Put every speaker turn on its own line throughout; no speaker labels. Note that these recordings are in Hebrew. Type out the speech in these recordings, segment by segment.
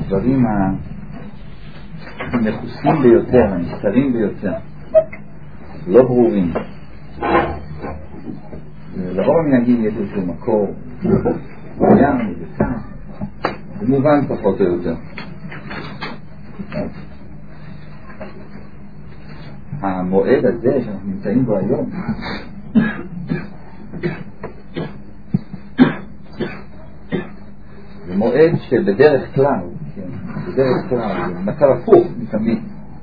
הדברים המחוסים ביותר, המסתרים ביותר, לא ברורים. לרוב המנהגים יש איזשהו מקור ים ובצע, במובן פחות או יותר. המועד הזה שאנחנו נמצאים בו היום, זה מועד שבדרך כלל, בדרך כלל, זה מצב הפוך מתמיד.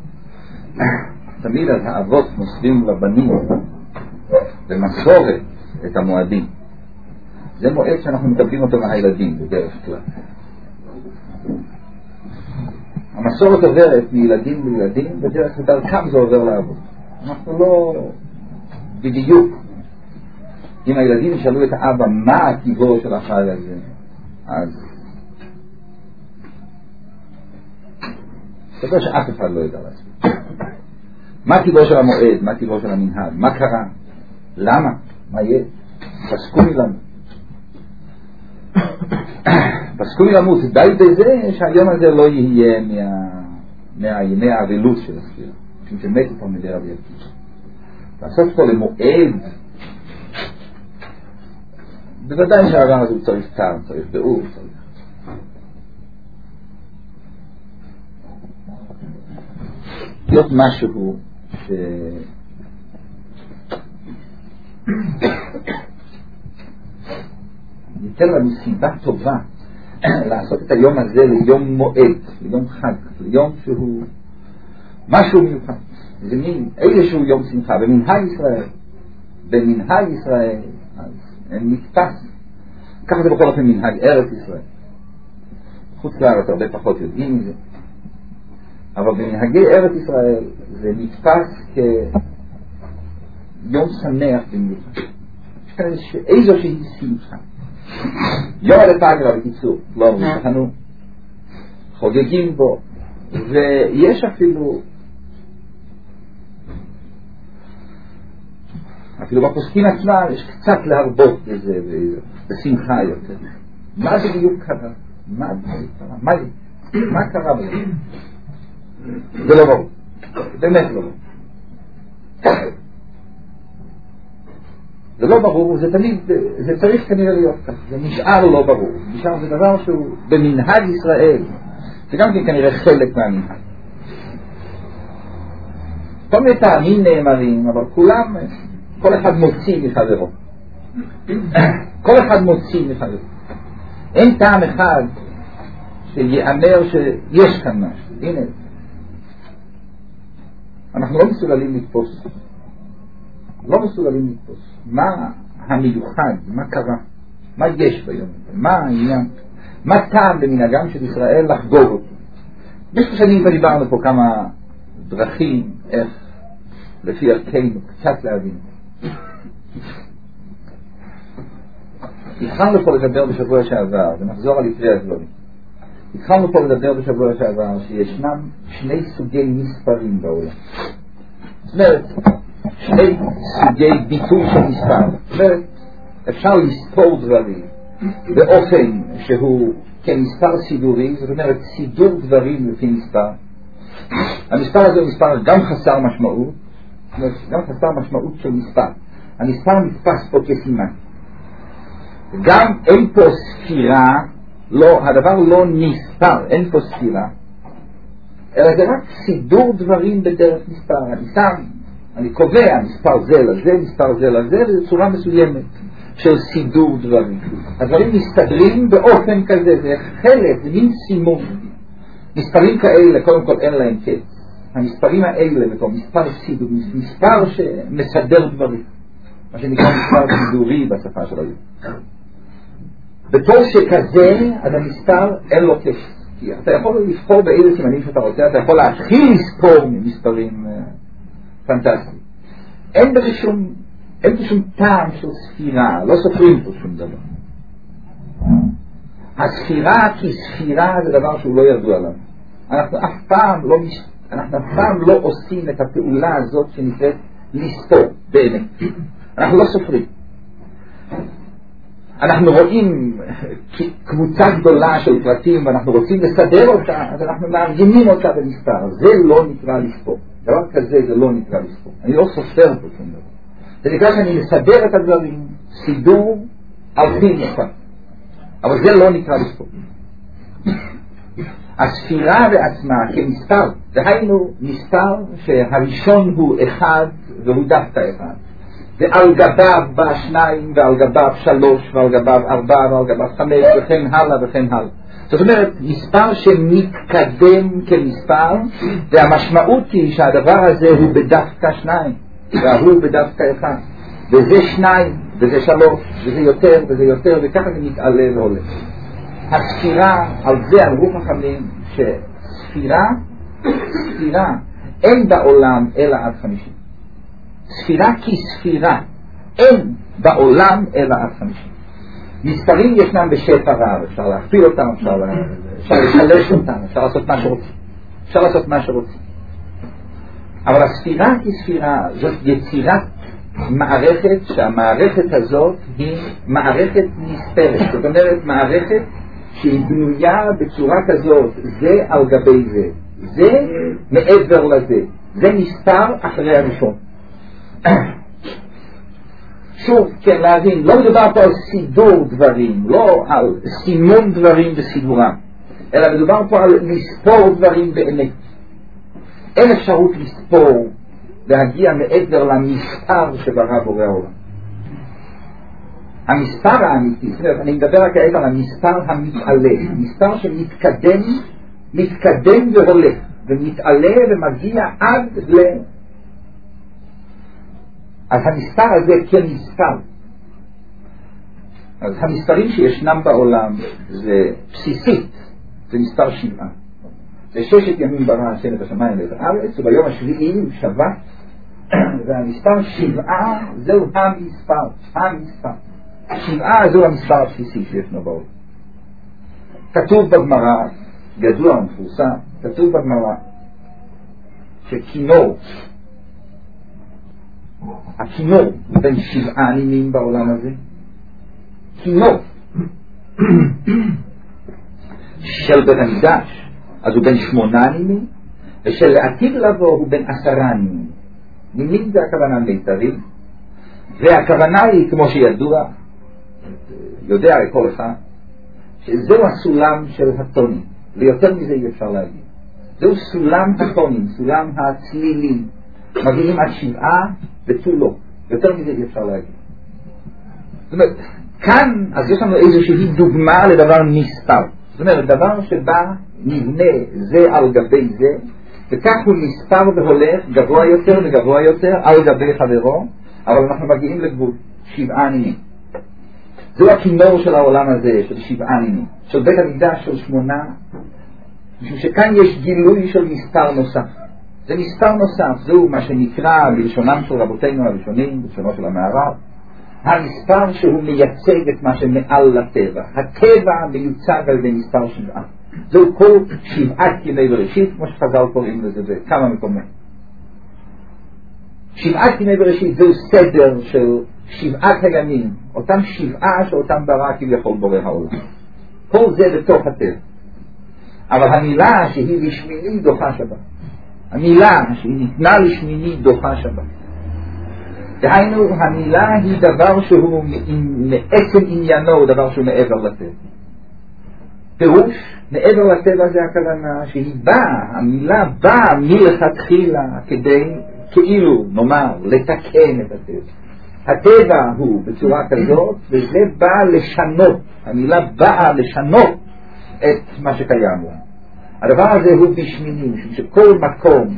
תמיד אז האבות מוסרים לבנים במסורת את המועדים. זה מועד שאנחנו מקבלים אותו מהילדים בדרך כלל. המסורת עוברת מילדים לילדים, בדרך כלל דרכם זה עובר לאבות. אנחנו לא בדיוק. אם הילדים ישאלו את האבא מה הטבעו של החג הזה, אז זה שאף אחד לא ידע לעשות. מה טבעו של המועד, מה טבעו של המנהג, מה קרה, למה, מה יש, פסקו מלמות. פסקו מלמות, די בזה שהיום הזה לא יהיה מהימי האבלות של הספירה, משום שמתו פה מדי רבי עקיבא. לעשות פה למועד, בוודאי שהרעיון הזה הוא צריך טעם, צריך ביאור, צריך להיות משהו ניתן לנו סיבה טובה לעשות את היום הזה ליום מועד, ליום חג, ליום שהוא משהו מיוחד. זה מין איזשהו יום שמחה במנהג ישראל, במנהג ישראל אז נתפס. ככה זה בכל אופן מנהג ארץ ישראל. חוץ לארץ הרבה פחות יודעים מזה, אבל במנהגי ארץ ישראל זה נתפס כיום שמח במיוחד. יש כאן איזושהי שמחה. יום הדפגרה בקיצור, לא אנחנו חוגגים בו, ויש אפילו בפוסקים עצמם יש קצת להרבות בזה בשמחה יותר. מה בדיוק קרה? מה קרה בזה? זה לא ברור, באמת לא ברור. זה לא ברור, זה תמיד, זה צריך כנראה להיות כך, זה נשאר לא ברור, נשאר זה דבר שהוא במנהג ישראל, זה גם כן כנראה חלק מהמנהג. כל מיני טעמים נאמרים, אבל כולם, כל אחד מוציא מחברו. כל אחד מוציא מחברו. אין טעם אחד שיאמר שיש כאן משהו. הנה, אנחנו לא מסוגלים לתפוס. לא מסוגלים לתפוס. מה המיוחד? מה קרה? מה יש ביום? מה העניין? מה טעם במנהגם של ישראל לחגוג אותו? במשך שנים דיברנו פה כמה דרכים איך לפי ערכנו קצת להבין. התחלנו פה לדבר בשבוע שעבר, ונחזור על עיקרי הדברים. התחלנו פה לדבר בשבוע שעבר שישנם שני סוגי מספרים בעולם. זאת אומרת, שני סוגי ביטוי של מספר. זאת אומרת, אפשר לספור דברים באופן שהוא כמספר סידורי, זאת אומרת סידור דברים לפי מספר. המספר הזה הוא מספר גם חסר משמעות, גם חסר משמעות של מספר. המספר נתפס פה כסימן. גם אין פה ספירה, לא, הדבר לא נספר, אין פה ספירה, אלא זה רק סידור דברים בדרך מספר. אני קובע מספר זה לזה, מספר זה לזה, וזו צורה מסוימת של סידור דברים. הדברים מסתדרים באופן כזה, זה חלק, זה מין סימון. מספרים כאלה, קודם כל אין להם קץ. המספרים האלה, בתור מספר סידור, מספר שמסדר דברים, מה שנקרא מספר סידורי בשפה של היום. בתור שכזה, אז המספר אין לו קץ. כי אתה יכול לבחור באיזה סימנים שאתה רוצה, אתה יכול להתחיל לספור ממספרים פנטסטיים. אין בזה שום טעם של ספירה, לא סופרים פה שום דבר. הספירה כספירה זה דבר שהוא לא ידוע לנו. אנחנו אף פעם לא עושים את הפעולה הזאת שנקראת לספור, באמת. אנחנו לא סופרים. אנחנו רואים קבוצה גדולה של פרטים ואנחנו רוצים לסדר אותה, אז אנחנו מארגנים אותה במספר. זה לא נקרא לספור. דבר כזה זה לא נקרא לספור. אני לא סופר פה שום דבר. זה נקרא שאני מסדר את הדברים, סידור על פי מספר. אבל זה לא נקרא לספור. הספירה בעצמה כמספר, דהיינו מספר שהראשון הוא אחד והוא דווקא אחד. ועל גביו בא 2 ועל גביו 3 ועל גביו 4 ועל גביו 5 וכן הלאה וכן הלאה. זאת אומרת, מספר שמתקדם כמספר, והמשמעות היא שהדבר הזה הוא בדווקא 2 והוא בדווקא 1, וזה 2 וזה 3 וזה יותר וזה יותר, וככה זה מתעלה ועולה. הספירה, על זה אמרו חכמים שספירה אין בעולם אלא עד 50. ספירה כספירה אין בעולם אלא עד 50. מספרים ישנם בשפע רב, אפשר להכפיל אותם, אפשר לחלש אותם, אפשר לעשות מה שרוצים. אבל הספירה כספירה זאת יצירת מערכת, שהמערכת הזאת היא מערכת נספרת. זאת אומרת, מערכת שהיא בנויה בצורה כזאת, זה על גבי זה, זה מעבר לזה, זה מספר אחרי הראשון. שוב, כן, להבין, לא מדובר פה על סידור דברים, לא על סימון דברים וסידורם, אלא מדובר פה על לספור דברים באמת. אין אפשרות לספור להגיע מעבר למספר שברא בורא העולם. המספר האמיתי, זאת אומרת, אני מדבר כעת על המספר המתעלה, מספר מתקדם והולך, ומתעלה ומגיע עד ל... אז המספר הזה כמספר. אז המספרים שישנם בעולם זה בסיסית, זה מספר 7. זה 6 ימים ברא השם את השמיים ואת הארץ, וביום השביעי הוא שבת, והמספר 7 זהו המספר. 7 זהו המספר הבסיסי שישנו בעולם. כתוב בגמרא, ידוע ומפורסם, כתוב בגמרא שכינור, הכינור בין 7 נימים בעולם הזה, כינור של בית המקדש אז הוא בין 8 נימים, ושל לעתיד לבוא הוא בין 10 נימים. נימים זה הכוונה מיתרים, והכוונה היא כמו שידוע, יודע כל אחד, שזהו הסולם של הטונים, ויותר מזה אי אפשר להגיד. זהו סולם הטונים, סולם הצלילים, מגיעים עד 7 ותו לא, יותר מזה אי אפשר להגיד. זאת אומרת, כאן אז יש לנו איזושהי דוגמה לדבר מספר. זאת אומרת, דבר שבא נבנה זה על גבי זה, וכך הוא מספר והולך גבוה יותר וגבוה יותר על גבי חברו, אבל אנחנו מגיעים לגבול 7 נימים. זהו הכינור של העולם הזה, של 7 נימים, של בית המקדש של 8, משום שכאן יש גילוי של מספר נוסף. זה מספר נוסף, זהו מה שנקרא בלשונם של רבותינו הראשונים, בלשונו של המערב, המספר שהוא מייצג את מה שמעל לטבע. הטבע מיוצג על ידי מספר 7. זהו כל 7 ימי בראשית, כמו שחז"ל קוראים לזה בכמה מקומות. 7 ימי בראשית זהו סדר של 7 הימים, אותם 7 שאותם ברא כביכול בורא העולם. כל זה בתוך הטבע. אבל המילה שהיא לשמיני דוחה שבת. המילה שהיא ניתנה לשמיני דוחה שבת. דהיינו, המילה היא דבר שהוא מעצם עניינו, דבר שהוא מעבר לטבע. פירוש, מעבר לטבע זה הכוונה שהיא באה, המילה באה מלכתחילה כדי, כאילו, נאמר, לתקן את הטבע. הטבע הוא בצורה כזאת, וזה בא לשנות, המילה באה לשנות את מה שקיים לה. הדבר הזה הוא בשמיני, שכל מקום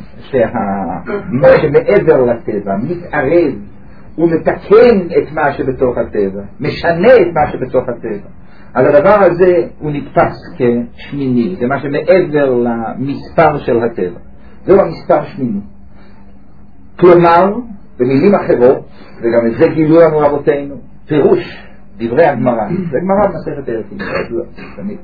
שמעבר לטבע מתערב ומתקן את מה שבתוך הטבע, משנה את מה שבתוך הטבע, אז הדבר הזה הוא נתפס כשמיני, זה מה שמעבר למספר של הטבע, זהו המספר שמיני. כלומר, במילים אחרות, וגם את זה גילו לנו רבותינו, פירוש דברי הגמרא, זה גמרא במסכת ערכים, תמיד.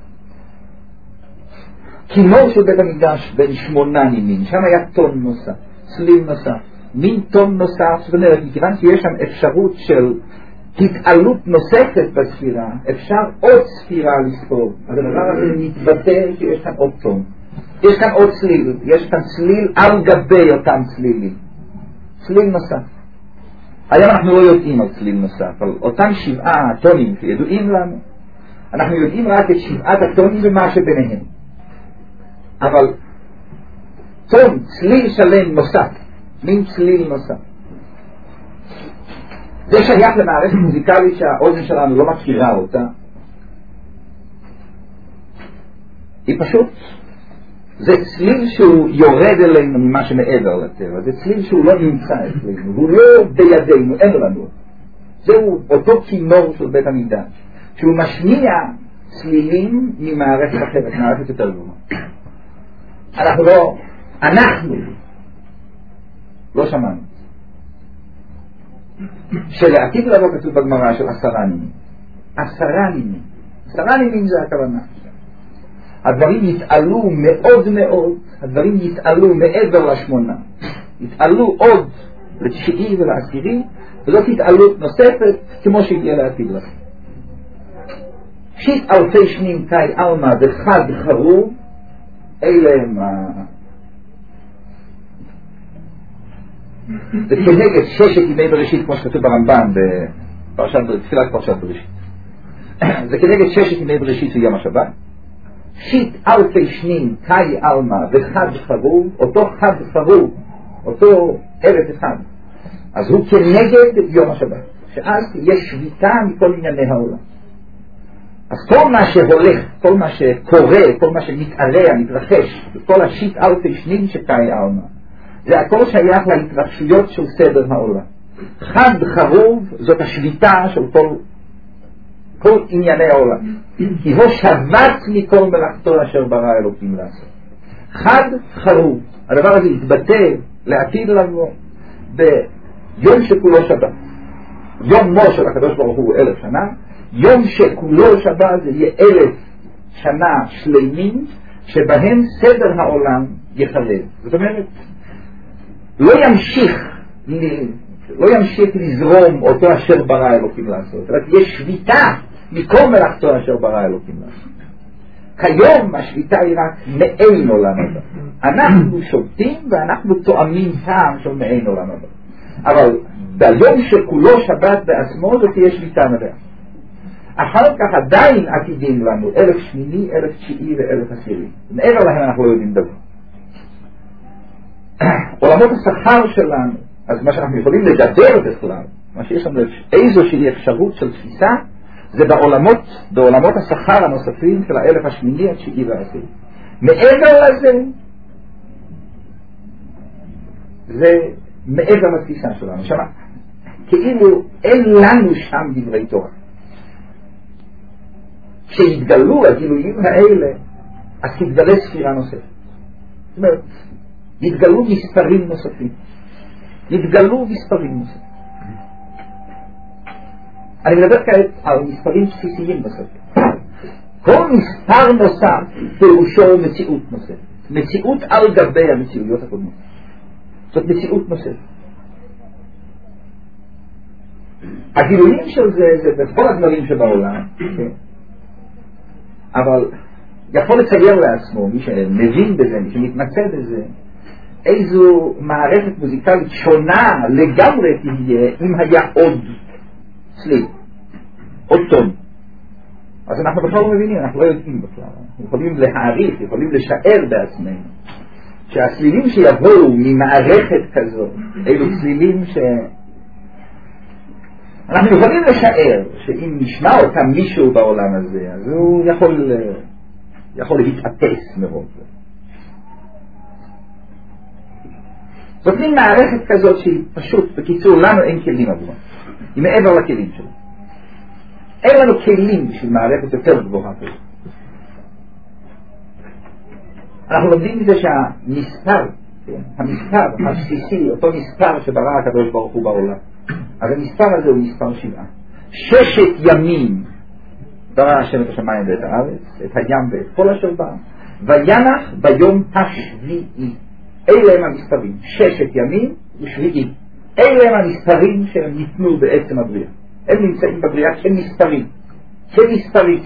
כינור של בית המקדש בין 8 נימים, שם היה טון נוסף, צליל נוסף, מין טון נוסף, זאת אומרת, מכיוון שיש שם אפשרות של התעלות נוספת בספירה, אפשר עוד ספירה לספור. אז הדבר הזה מתבטא שיש כאן עוד טון. יש כאן עוד צליל, יש כאן צליל על גבי אותם צלילים. צליל נוסף. היום אנחנו לא יודעים על צליל נוסף, על אותם 7 טונים שידועים לנו. אנחנו יודעים רק את 7 הטונים ומה שביניהם. אבל טון, צליל שלם נוסף, מין צליל נוסף. זה שייך למערכת מוזיקלית שהאוזן שלנו לא מכירה אותה. היא פשוט, זה צליל שהוא יורד אלינו ממה שמעבר לטבע, זה צליל שהוא לא נמצא אצלנו, הוא לא בידינו, אין לנו. זהו אותו כינור של בית המקדש, שהוא משמיע צלילים ממערכת אחרת, מערכת יותר גדולה. אנחנו לא שמענו. שלעתיד לבוא כתוב בגמרא של 10 נימים. 10 נימים. 10 נימים זה הכוונה. הדברים יתעלו מאוד מאוד, הדברים יתעלו מעבר ל8. יתעלו עוד ל9 ול10, וזאת התעלות נוספת כמו שהגיעה לעתיד לבוא. 7,000 שנים קאי אלמה וחד חרוב, אלה הם זה כנגד 6 ימי בראשית, כמו שכתוב ברמב"ן בתפילת פרשת בראשית. זה כנגד 6 ימי בראשית של יום השבת. 7,000 שנים קאי אלמה וחד חרוב, אותו חד חרוב, אותו ארץ אחד, אז הוא כנגד יום השבת, שאז יש שביתה מכל ענייני העולם. אז כל מה שהולך, כל מה שקורה, כל מה שמתעלה, מתרחש, כל 7,000 שנים שקאי אלמה, זה הכל שייך להתרחשויות של סדר העולם. חד חרוב זאת השביתה של כל ענייני העולם, כי הוא שבת מכל מלאכתו אשר ברא אלוקים לעשות. חד חרוב, הדבר הזה יתבטא לעתיד לבוא ביום שכולו שבת. יום מו של הקדוש ברוך הוא 1,000 שנה, יום שכולו שבת זה יהיה 1,000 שנה שלמים שבהם סדר העולם יחלל. זאת אומרת, לא ימשיך לזרום אותו אשר ברא אלוקים לעשות, רק יש שביתה מכל מלאכתו אשר ברא אלוקים לעשות. כיום השביתה היא רק מעין עולם הבא. אנחנו שובתים ואנחנו תואמים טעם של מעין עולם הבא. אבל ביום שכולו שבת בעצמו זאת תהיה שביתה מלאה. אחר כך עדיין עתידים לנו 1,000 שמיני, 1,000 תשיעי ו1,000 עשירי. מעבר להם אנחנו לא יודעים דבר. עולמות השכר שלנו, אז מה שאנחנו יכולים לדבר בכלל, מה שיש לנו איזושהי אפשרות של תפיסה, זה בעולמות השכר הנוספים של 1,000 השמיני, התשיעי והעשירי. מעבר לזה, זה מעבר לתפיסה שלנו. שם, כאילו אין לנו שם דברי תורה. כשהתגלו הגילויים האלה, אז תתגלה ספירה נוספת. זאת אומרת, יתגלו מספרים נוספים. אני מדבר כעת על מספרים בסיסיים נוספים. כל מספר נוסף פירושו מציאות נוספת. מציאות על גבי המציאויות הקודמות. זאת מציאות נוספת. הגילויים של זה בכל הדברים שבעולם, אבל יכול לצייר לעצמו, מי שמבין בזה, מי שמתמצא בזה, איזו מערכת מוזיקלית שונה לגמרי תהיה אם היה עוד צליל, עוד טון. אז אנחנו בכלל לא מבינים, אנחנו לא יודעים בכלל. אנחנו יכולים להעריך, יכולים לשער בעצמנו שהצלילים שיבואו ממערכת כזאת, אלו צלילים אנחנו יכולים לשער שאם נשמע אותם מישהו בעולם הזה, אז הוא יכול להתאפס מרוב זה. זאת מין מערכת כזאת שהיא פשוט, בקיצור, לנו אין כלים עבורה. היא מעבר לכלים שלנו. אין לנו כלים בשביל מערכת יותר גבוהה כזאת. אנחנו לומדים מזה שהמספר, המספר הבסיסי, אותו מספר שברא הקדוש ברוך הוא בעולם, אז המספר הזה הוא מספר 7. 6 ימים ברא השם את השמיים ואת הארץ, את הים ואת כל אשר בא, וינח ביום השביעי. אלה הם המספרים, 6 ימים ושביעי. אלה הם המספרים שהם ניתנו בעצם הבריאה. הם נמצאים בבריאה כמספרים. כמספרים.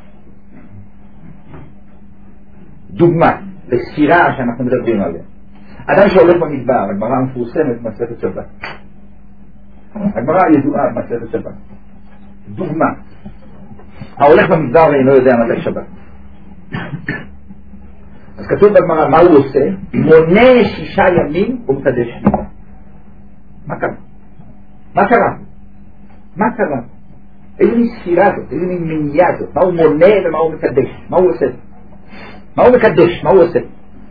דוגמה לספירה שאנחנו מדברים עליה. אדם שהולך במדבר, הגמרא המפורסמת במסכת שבת. הגמרא ידועה במסכת שבת. דוגמה. ההולך במדבר ואינו יודע מתי שבת. אז כתוב בגמרא מה הוא עושה? מונה 6 ימים ומקדש 7. מה קרה? מה קרה? מה קרה? איזה מין ספירה זאת? איזה מין מניעה זאת? מה הוא מונה ומה הוא מקדש? מה הוא עושה? מה הוא מקדש? מה הוא עושה?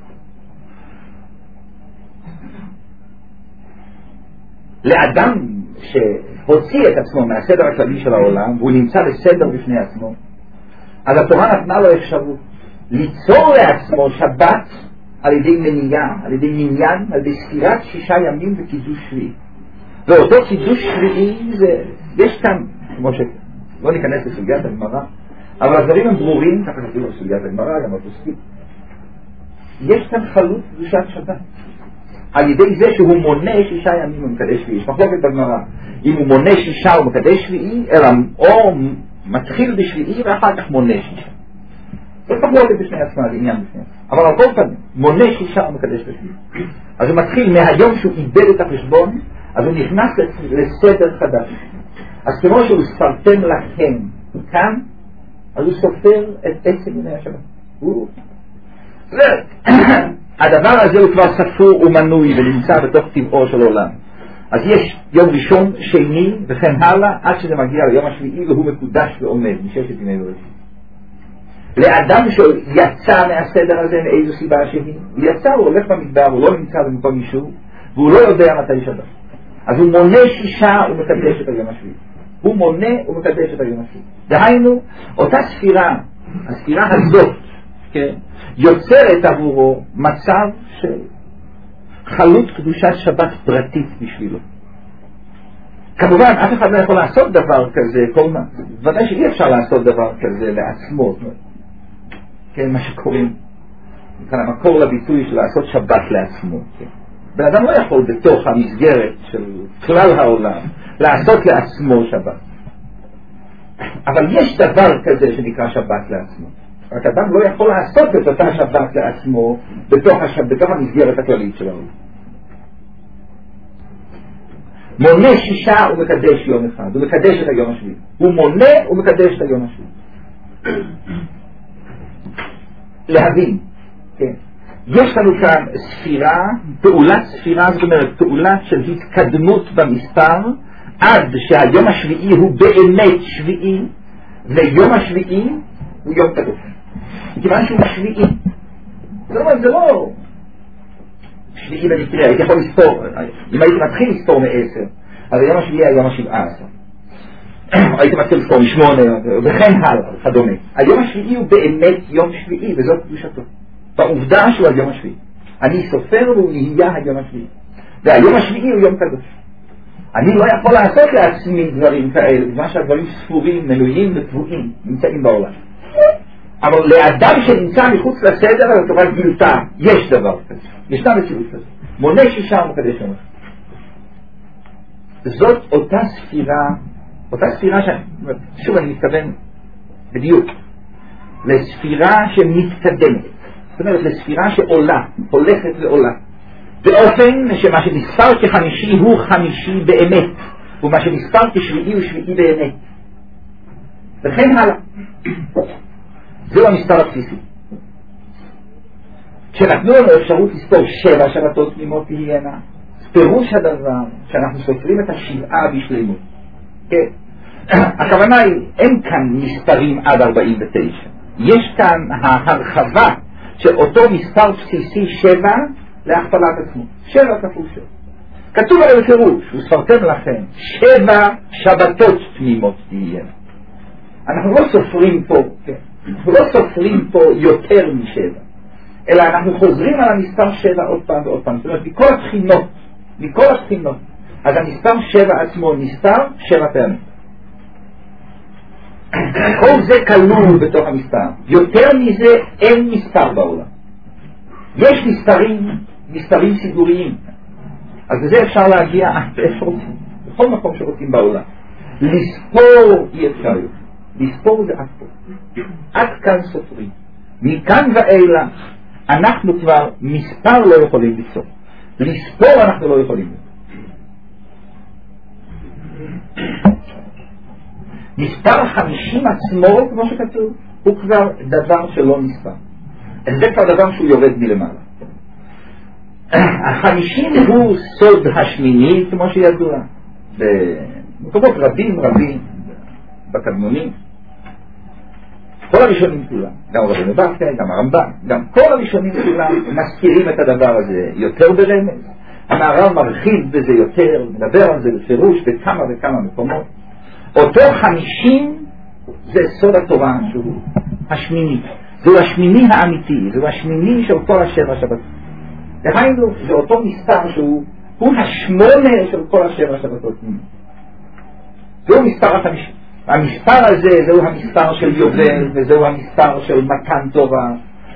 לאדם שהוציא את עצמו מהסדר הכללי של העולם והוא נמצא בסדר בפני עצמו, אז התורה נתנה לו אפשרות ליצור לעצמו שבת על ידי מניעה, על ידי מניין, על ידי ספירת 6 ימים וקידוש שביעי. ואותו קידוש שביעי זה, יש כאן, כמו לא ניכנס לסוגיית הגמרא, אבל הדברים הם ברורים, ככה כתוב לסוגיית הגמרא, גם בפוסקים. יש כאן חלות קדושת שבת. על ידי זה שהוא מונה 6 ימים ומקדש שביעי. יש מחלוקת בגמרא, אם הוא מונה 6 ומקדש שביעי, אלא או מתחיל בשביעי ואחר כך מונה 6. זה מחלוקת בשני עצמה, זה עניין בפני. אבל על כל פעם, מונה 6 ומקדש בשביעי. אז הוא מתחיל מהיום שהוא איבד את החשבון, אז הוא נכנס לסדר חדש. אז כמו שהוא ספרתם לכם כאן, אז הוא סופר את עצם ימי השבת. הדבר הזה הוא כבר ספור ומנוי ונמצא בתוך טבעו של עולם. אז יש יום ראשון, שני וכן הלאה, עד שזה מגיע ליום השביעי והוא מקודש ועומד מששת ימי בראשית. לאדם שיצא מהסדר הזה מאיזו סיבה שהיא, הוא יצא, הוא הולך במדבר, הוא לא נמצא במקום מישהו והוא לא יודע מתי שבת. אז הוא מונה 6 ומקדש את היום השביעי. הוא מונה ומקדש את היום השביעי. דהיינו, אותה ספירה, הספירה הזאת, כן, יוצרת עבורו מצב של חלות קדושת שבת פרטית בשבילו. כמובן, אף אחד לא יכול לעשות דבר כזה, ודאי שאי אפשר לעשות דבר כזה לעצמו. כן, מה שקוראים, כאן המקור לביטוי של לעשות שבת לעצמו. כן. בן אדם לא יכול בתוך המסגרת של כלל העולם לעשות לעצמו שבת. אבל יש דבר כזה שנקרא שבת לעצמו. רק אדם לא יכול לעשות את אותה שבת לעצמו בתוך המסגרת הכללית של העולם. מונה 6 ומקדש יום אחד, הוא מקדש את היום השביעי. הוא מונה ומקדש את היום השביעי. להבין, כן. יש לנו כאן ספירה, פעולת ספירה, זאת אומרת פעולה של התקדמות במספר, עד שהיום השביעי הוא באמת שביעי, ויום השביעי הוא יום קדוש. מכיוון שהוא שביעי. זה לא שביעי במקרה, הייתי יכול לספור, אם הייתי מתחיל לספור מ10, אז היום השביעי היה יום ה17. הייתי מתחיל לספור מ8, וכן הלאה, וכדומה. היום השביעי הוא באמת יום שביעי, וזאת קדושתו. בעובדה שהוא היום השביעי. אני סופר והוא נהיה היום השביעי. והיום השביעי הוא יום קדוש. אני לא יכול לעשות לעצמי דברים כאלה, בגלל שהדברים ספורים, מנויים וקבועים, נמצאים בעולם. אבל לאדם שנמצא מחוץ לסדר, התורה גילתה, יש דבר כזה. ישנה מציאות כזה. מונה 6 ומקדש יום אחד. זאת אותה ספירה שוב אני מתכוון בדיוק, לספירה שמתקדמת. זאת אומרת, לספירה שעולה, הולכת ועולה. באופן שמה שנספר כ50 הוא 50 באמת, ומה שנספר כשביעי הוא שביעי באמת. וכן הלאה. זהו המספר הבסיסי. כשנתנו לנו אפשרות לספור 7 שבתות תמימות תהיינה, פירוש הדבר שאנחנו סופרים את השבעה בשלמות. כן. הכוונה היא, אין כאן מספרים עד 49. יש כאן ההרחבה של אותו מספר בסיסי 7 להכפלת עצמו. 7 כפול 7. כתוב עליו בפירוש, וספרתם לכם 7 שבתות תמימות תהיינה. אנחנו לא סופרים פה, כן. אנחנו לא סופרים פה יותר מ7, אלא אנחנו חוזרים על המספר 7 עוד פעם ועוד פעם. זאת אומרת, מכל הבחינות. אז המספר 7 עצמו נספר 7 פעמים. כל זה כלול בתוך המספר. יותר מזה אין מספר בעולם. יש מספרים סידוריים. אז בזה אפשר להגיע בכל מקום שרוצים בעולם. לספור אי אפשר יותר. לספור זה עד פה. עד כאן סופרים. מכאן ואילך אנחנו כבר מספר לא יכולים לספור. לספור אנחנו לא יכולים. מספר 50 עצמו, כמו שכתוב, הוא כבר דבר שלא נספר. זה כבר דבר שהוא יורד מלמעלה. 50 הוא סוד השמיני, כמו שידוע, במקומות רבים בקדמונים. כל הראשונים כולם, גם רבינו בכר, גם הרמב"ם, גם כל הראשונים כולם מזכירים את הדבר הזה יותר ברמז. המהר"ל מרחיב בזה יותר, מדבר על זה בפירוש בכמה וכמה מקומות. אותו 50 זה סוד התורה שהוא השמיני. זהו השמיני האמיתי, זהו השמיני של כל השבע שבתות. דהיינו, זה אותו מספר שהוא השמונה של כל השבע שבתות. זהו מספר 50. המספר הזה זהו המספר של יובל, וזהו המספר של מתן תורה.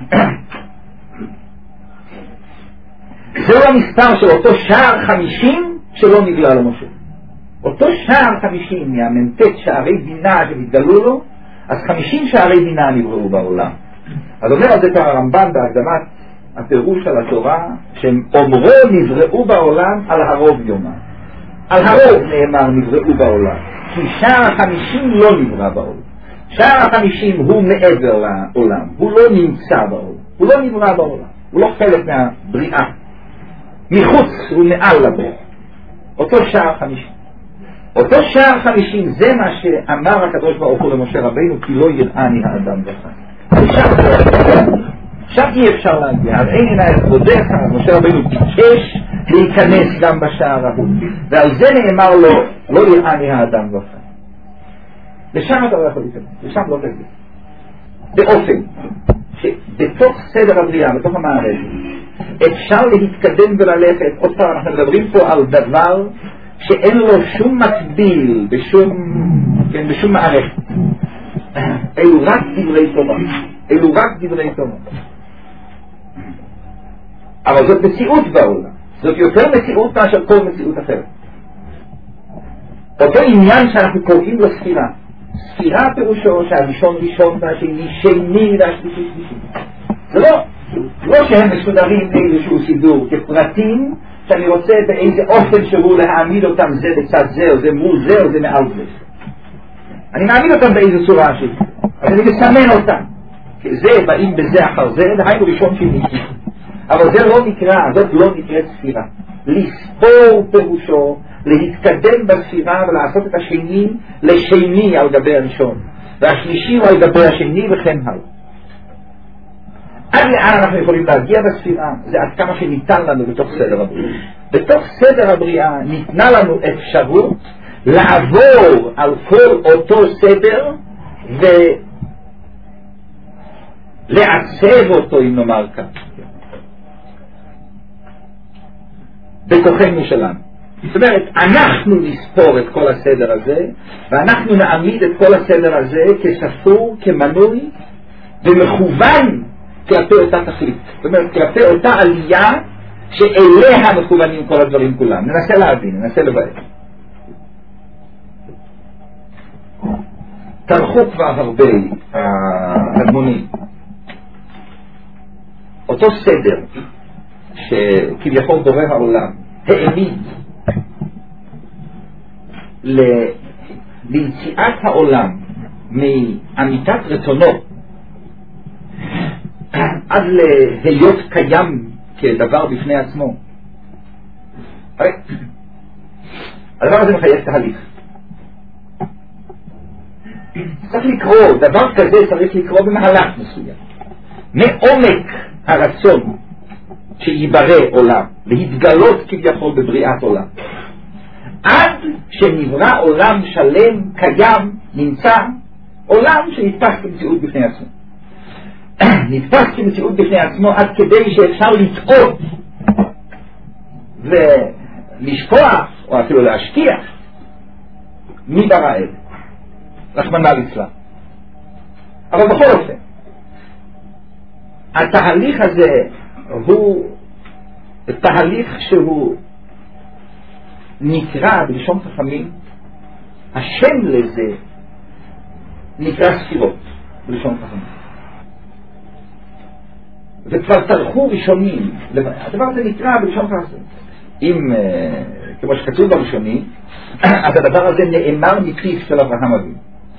זהו המספר של אותו שער 50 שלא נגלה למשה. אותו שער 50 מהמ"ט שערי בינה שנתגלו לו, אז 50 שערי בינה נבראו בעולם. אז אומר על זה כבר הרמב"ם בהקדמת הפירוש על התורה, שהם אומרו נבראו בעולם על הרוב יומם. על הרוב נאמר נבראו בעולם, כי שער 50 לא נברא בעולם. שער 50 הוא מעבר לעולם, הוא לא נמצא בעולם, הוא לא נברא בעולם, הוא לא חלק מהבריאה. מחוץ הוא מעל לבריאה. אותו שער 50. אותו שער 50 זה מה שאמר הקדוש ברוך הוא למשה רבינו, כי לא יראני האדם וחי. עכשיו אי אפשר להגיע, אז אין עיני לכבודך. משה רבינו ביקש להיכנס גם בשער ההוא, ועל זה נאמר לו לא יראני האדם וחי. לשם אתה לא יכול להיכנס, לשם לא תגיע. באופן שבתוך סדר הבריאה, בתוך המערכת, אפשר להתקדם וללכת. עוד פעם אנחנו מדברים פה על דבר שאין לו שום מקביל בשום מערכת. אלו רק דברי תורה. אלו רק דברי תורה. אבל זאת מציאות בעולם. זאת יותר מציאות מאשר כל מציאות אחרת. אותו עניין שאנחנו קוראים לו ספירה. ספירה פירושו שהראשון ראשון והשני שני והשלישי שלישי. זה לא שהם מסודרים באיזשהו סידור כפרטים שאני רוצה באיזה אופן שהוא להעמיד אותם זה בצד זה או זה מול זה או זה מעל זה. אני מעמיד אותם באיזו צורה שלי, אז אני מסמן אותם, זה באים בזה אחר זה, דהיינו ראשון שני. אבל זה לא נקרא, זאת לא נקראת ספירה. לספור פירושו להתקדם בספירה ולעשות את השני לשני על גבי הראשון, והשלישי על גבי השני וכן הלאה. עד לאן אנחנו יכולים להגיע בספירה? זה עד כמה שניתן לנו בתוך סדר הבריאה. בתוך סדר הבריאה ניתנה לנו אפשרות לעבור על כל אותו סדר ולעצב אותו, אם נאמר כך, בכוחנו שלנו. זאת אומרת, אנחנו נספור את כל הסדר הזה, ואנחנו נעמיד את כל הסדר הזה כספור, כמנוי ומכוון כלפי אותה תכלית. זאת אומרת, כלפי אותה עלייה שאליה מכוונים כל הדברים כולם. ננסה להבין, ננסה לבאר. תרחו כבר הרבה האדמונים. אותו סדר שכביכול בורא העולם העמיד ליציאת העולם מאמיתת רצונו עד להיות קיים כדבר בפני עצמו. הדבר הזה מחייב תהליך. צריך לקרוא, דבר כזה צריך לקרוא במהלך מסוים. מעומק הרצון שיברא עולם, להתגלות כביכול בבריאת עולם, עד שנברא עולם שלם, קיים, נמצא, עולם שנתפס כמציאות בפני עצמו. נתפס כמציאות בפני עצמו עד כדי שאפשר לטעות ולשכוח או אפילו להשכיח מי ברא את זה, רחמנא ליצלן. אבל בכל אופן התהליך הזה הוא תהליך שהוא נקרא בלשון חכמים השם לזה נקרא ספירות בלשון חכמים, וכבר טרחו ראשונים. הדבר הזה נקרא בלשון חכמים, אם כמו שכתוב בראשונים, אז הדבר הזה נאמר מפיו של אברהם אבינו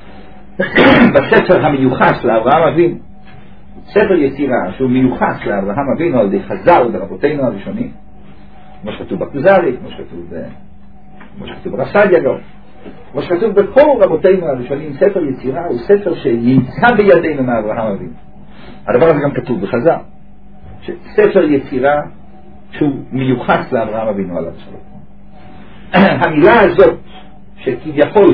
בספר המיוחס לאברהם אבינו, ספר יצירה שהוא מיוחס לאברהם אבינו על ידי חז"ל ורבותינו הראשונים, כמו שכתוב בכוזרי, כמו שכתוב ברס"ג, כמו שכתוב בכל רבותינו הראשונים. ספר יצירה הוא ספר שנמצא בידינו מאברהם אבינו. הדבר הזה גם כתוב בחז"ל, שספר יצירה שהוא מיוחס לאברהם אבינו עליו השלום. המילה הזאת שכביכול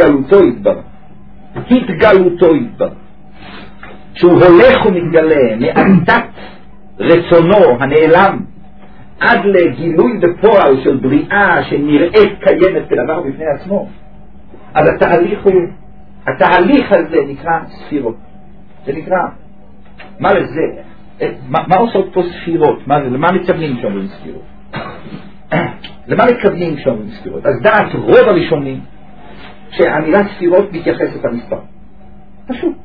התגלותו יתברך, שהוא הולך ומתגלה מעמדת רצונו הנעלם עד לגילוי בפועל של בריאה שנראית קיימת כדבר בפני עצמו, אז התהליך הזה נקרא ספירות. זה נקרא, מה לזה? מה עושות פה ספירות? למה מתכוונים כשאומרים ספירות? למה מתכוונים כשאומרים ספירות? אז דעת רוב הראשונים שהמילה ספירות מתייחסת למספר. פשוט.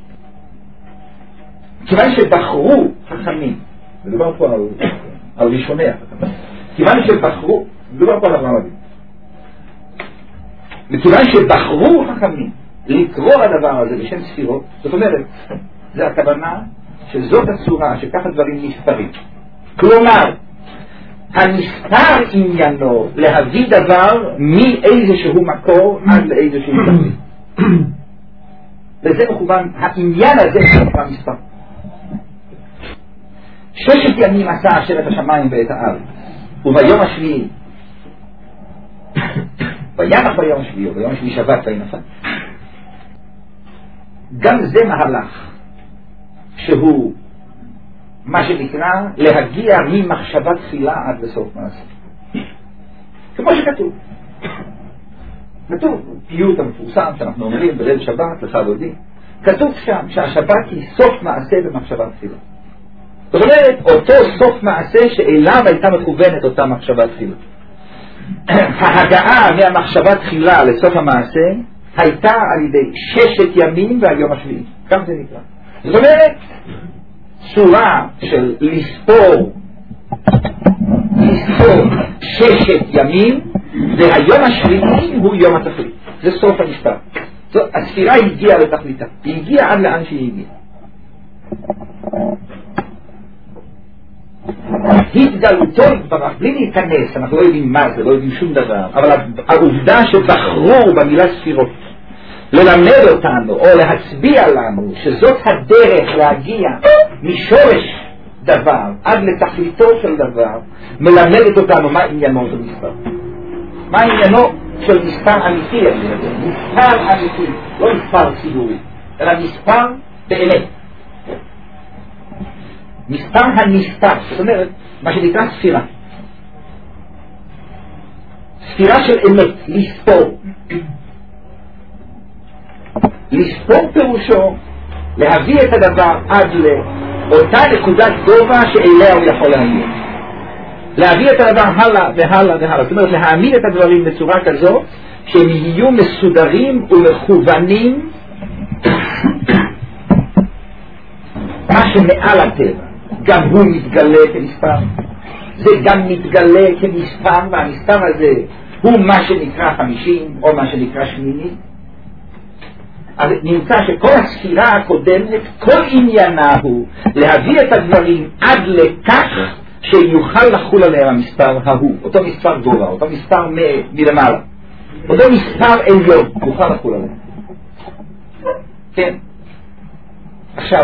כיוון שבחרו חכמים, מדובר פה על ראשוני החכמים, כיוון שבחרו, מדובר פה על אברהם אבינו, וכיוון שבחרו חכמים לקרוא הדבר הזה בשם ספירות, זאת אומרת, זה הכוונה שזאת הצורה שככה דברים נספרים. כלומר, המספר עניינו להביא דבר מאיזשהו מקור עד לאיזשהו תכלית. לזה מכוון העניין הזה שנקרא מספר. 6 ימים עשה השם את השמיים ואת הארץ, וביום השביעי וינח ביום השביעי, וביום השביעי שבת וינפל. גם זה מהלך שהוא מה שנקרא להגיע ממחשבה תחילה עד לסוף מעשה, כמו שכתוב. כתוב פיוט המפורסם שאנחנו אומרים בליל שבת לך דודי, כתוב שם שהשבת היא סוף מעשה במחשבה תחילה. זאת אומרת, אותו סוף מעשה שאליו הייתה מכוונת אותה מחשבה תחילה. ההגעה מהמחשבה תחילה לסוף המעשה הייתה על ידי 6 ימים ועל יום השביעי, כך זה נקרא. זאת אומרת, צורה של לספור 6 ימים, והיום השביעי הוא יום התכלית, זה סוף המשפט. הספירה הגיעה לתכליתה, היא הגיעה עד לאן שהיא הגיעה. התגלותו יתברך, בלי להיכנס, אנחנו לא יודעים מה זה, לא יודעים שום דבר, אבל העובדה שבחרו במילה ספירות ללמד אותנו או להצביע לנו שזאת הדרך להגיע משורש דבר עד לתכליתו של דבר, מלמדת אותנו מה עניינו של מספר. מה עניינו של מספר אמיתי, מספר אמיתי, לא מספר ציבורי, אלא מספר באמת, מספר הנספר, זאת אומרת מה שנקרא ספירה, ספירה של אמת, לספור. לספור פירושו להביא את הדבר עד לאותה נקודת גובה שאליה הוא יכול להגיע, להביא את הדבר הלאה והלאה והלאה, זאת אומרת להעמיד את הדברים בצורה כזו שהם יהיו מסודרים ומכוונים מה שמעל הטבע. גם הוא מתגלה כמספר, זה גם מתגלה כמספר, והמספר הזה הוא מה שנקרא 50 או מה שנקרא 80. אז נמצא שכל הספירה הקודמת, כל עניינה הוא להביא את הדברים עד לכך שיוכל לחול עליהם המספר ההוא, אותו מספר גובה, אותו מספר מלמעלה, אותו מספר עליון יוכל לחול עליהם. כן. עכשיו,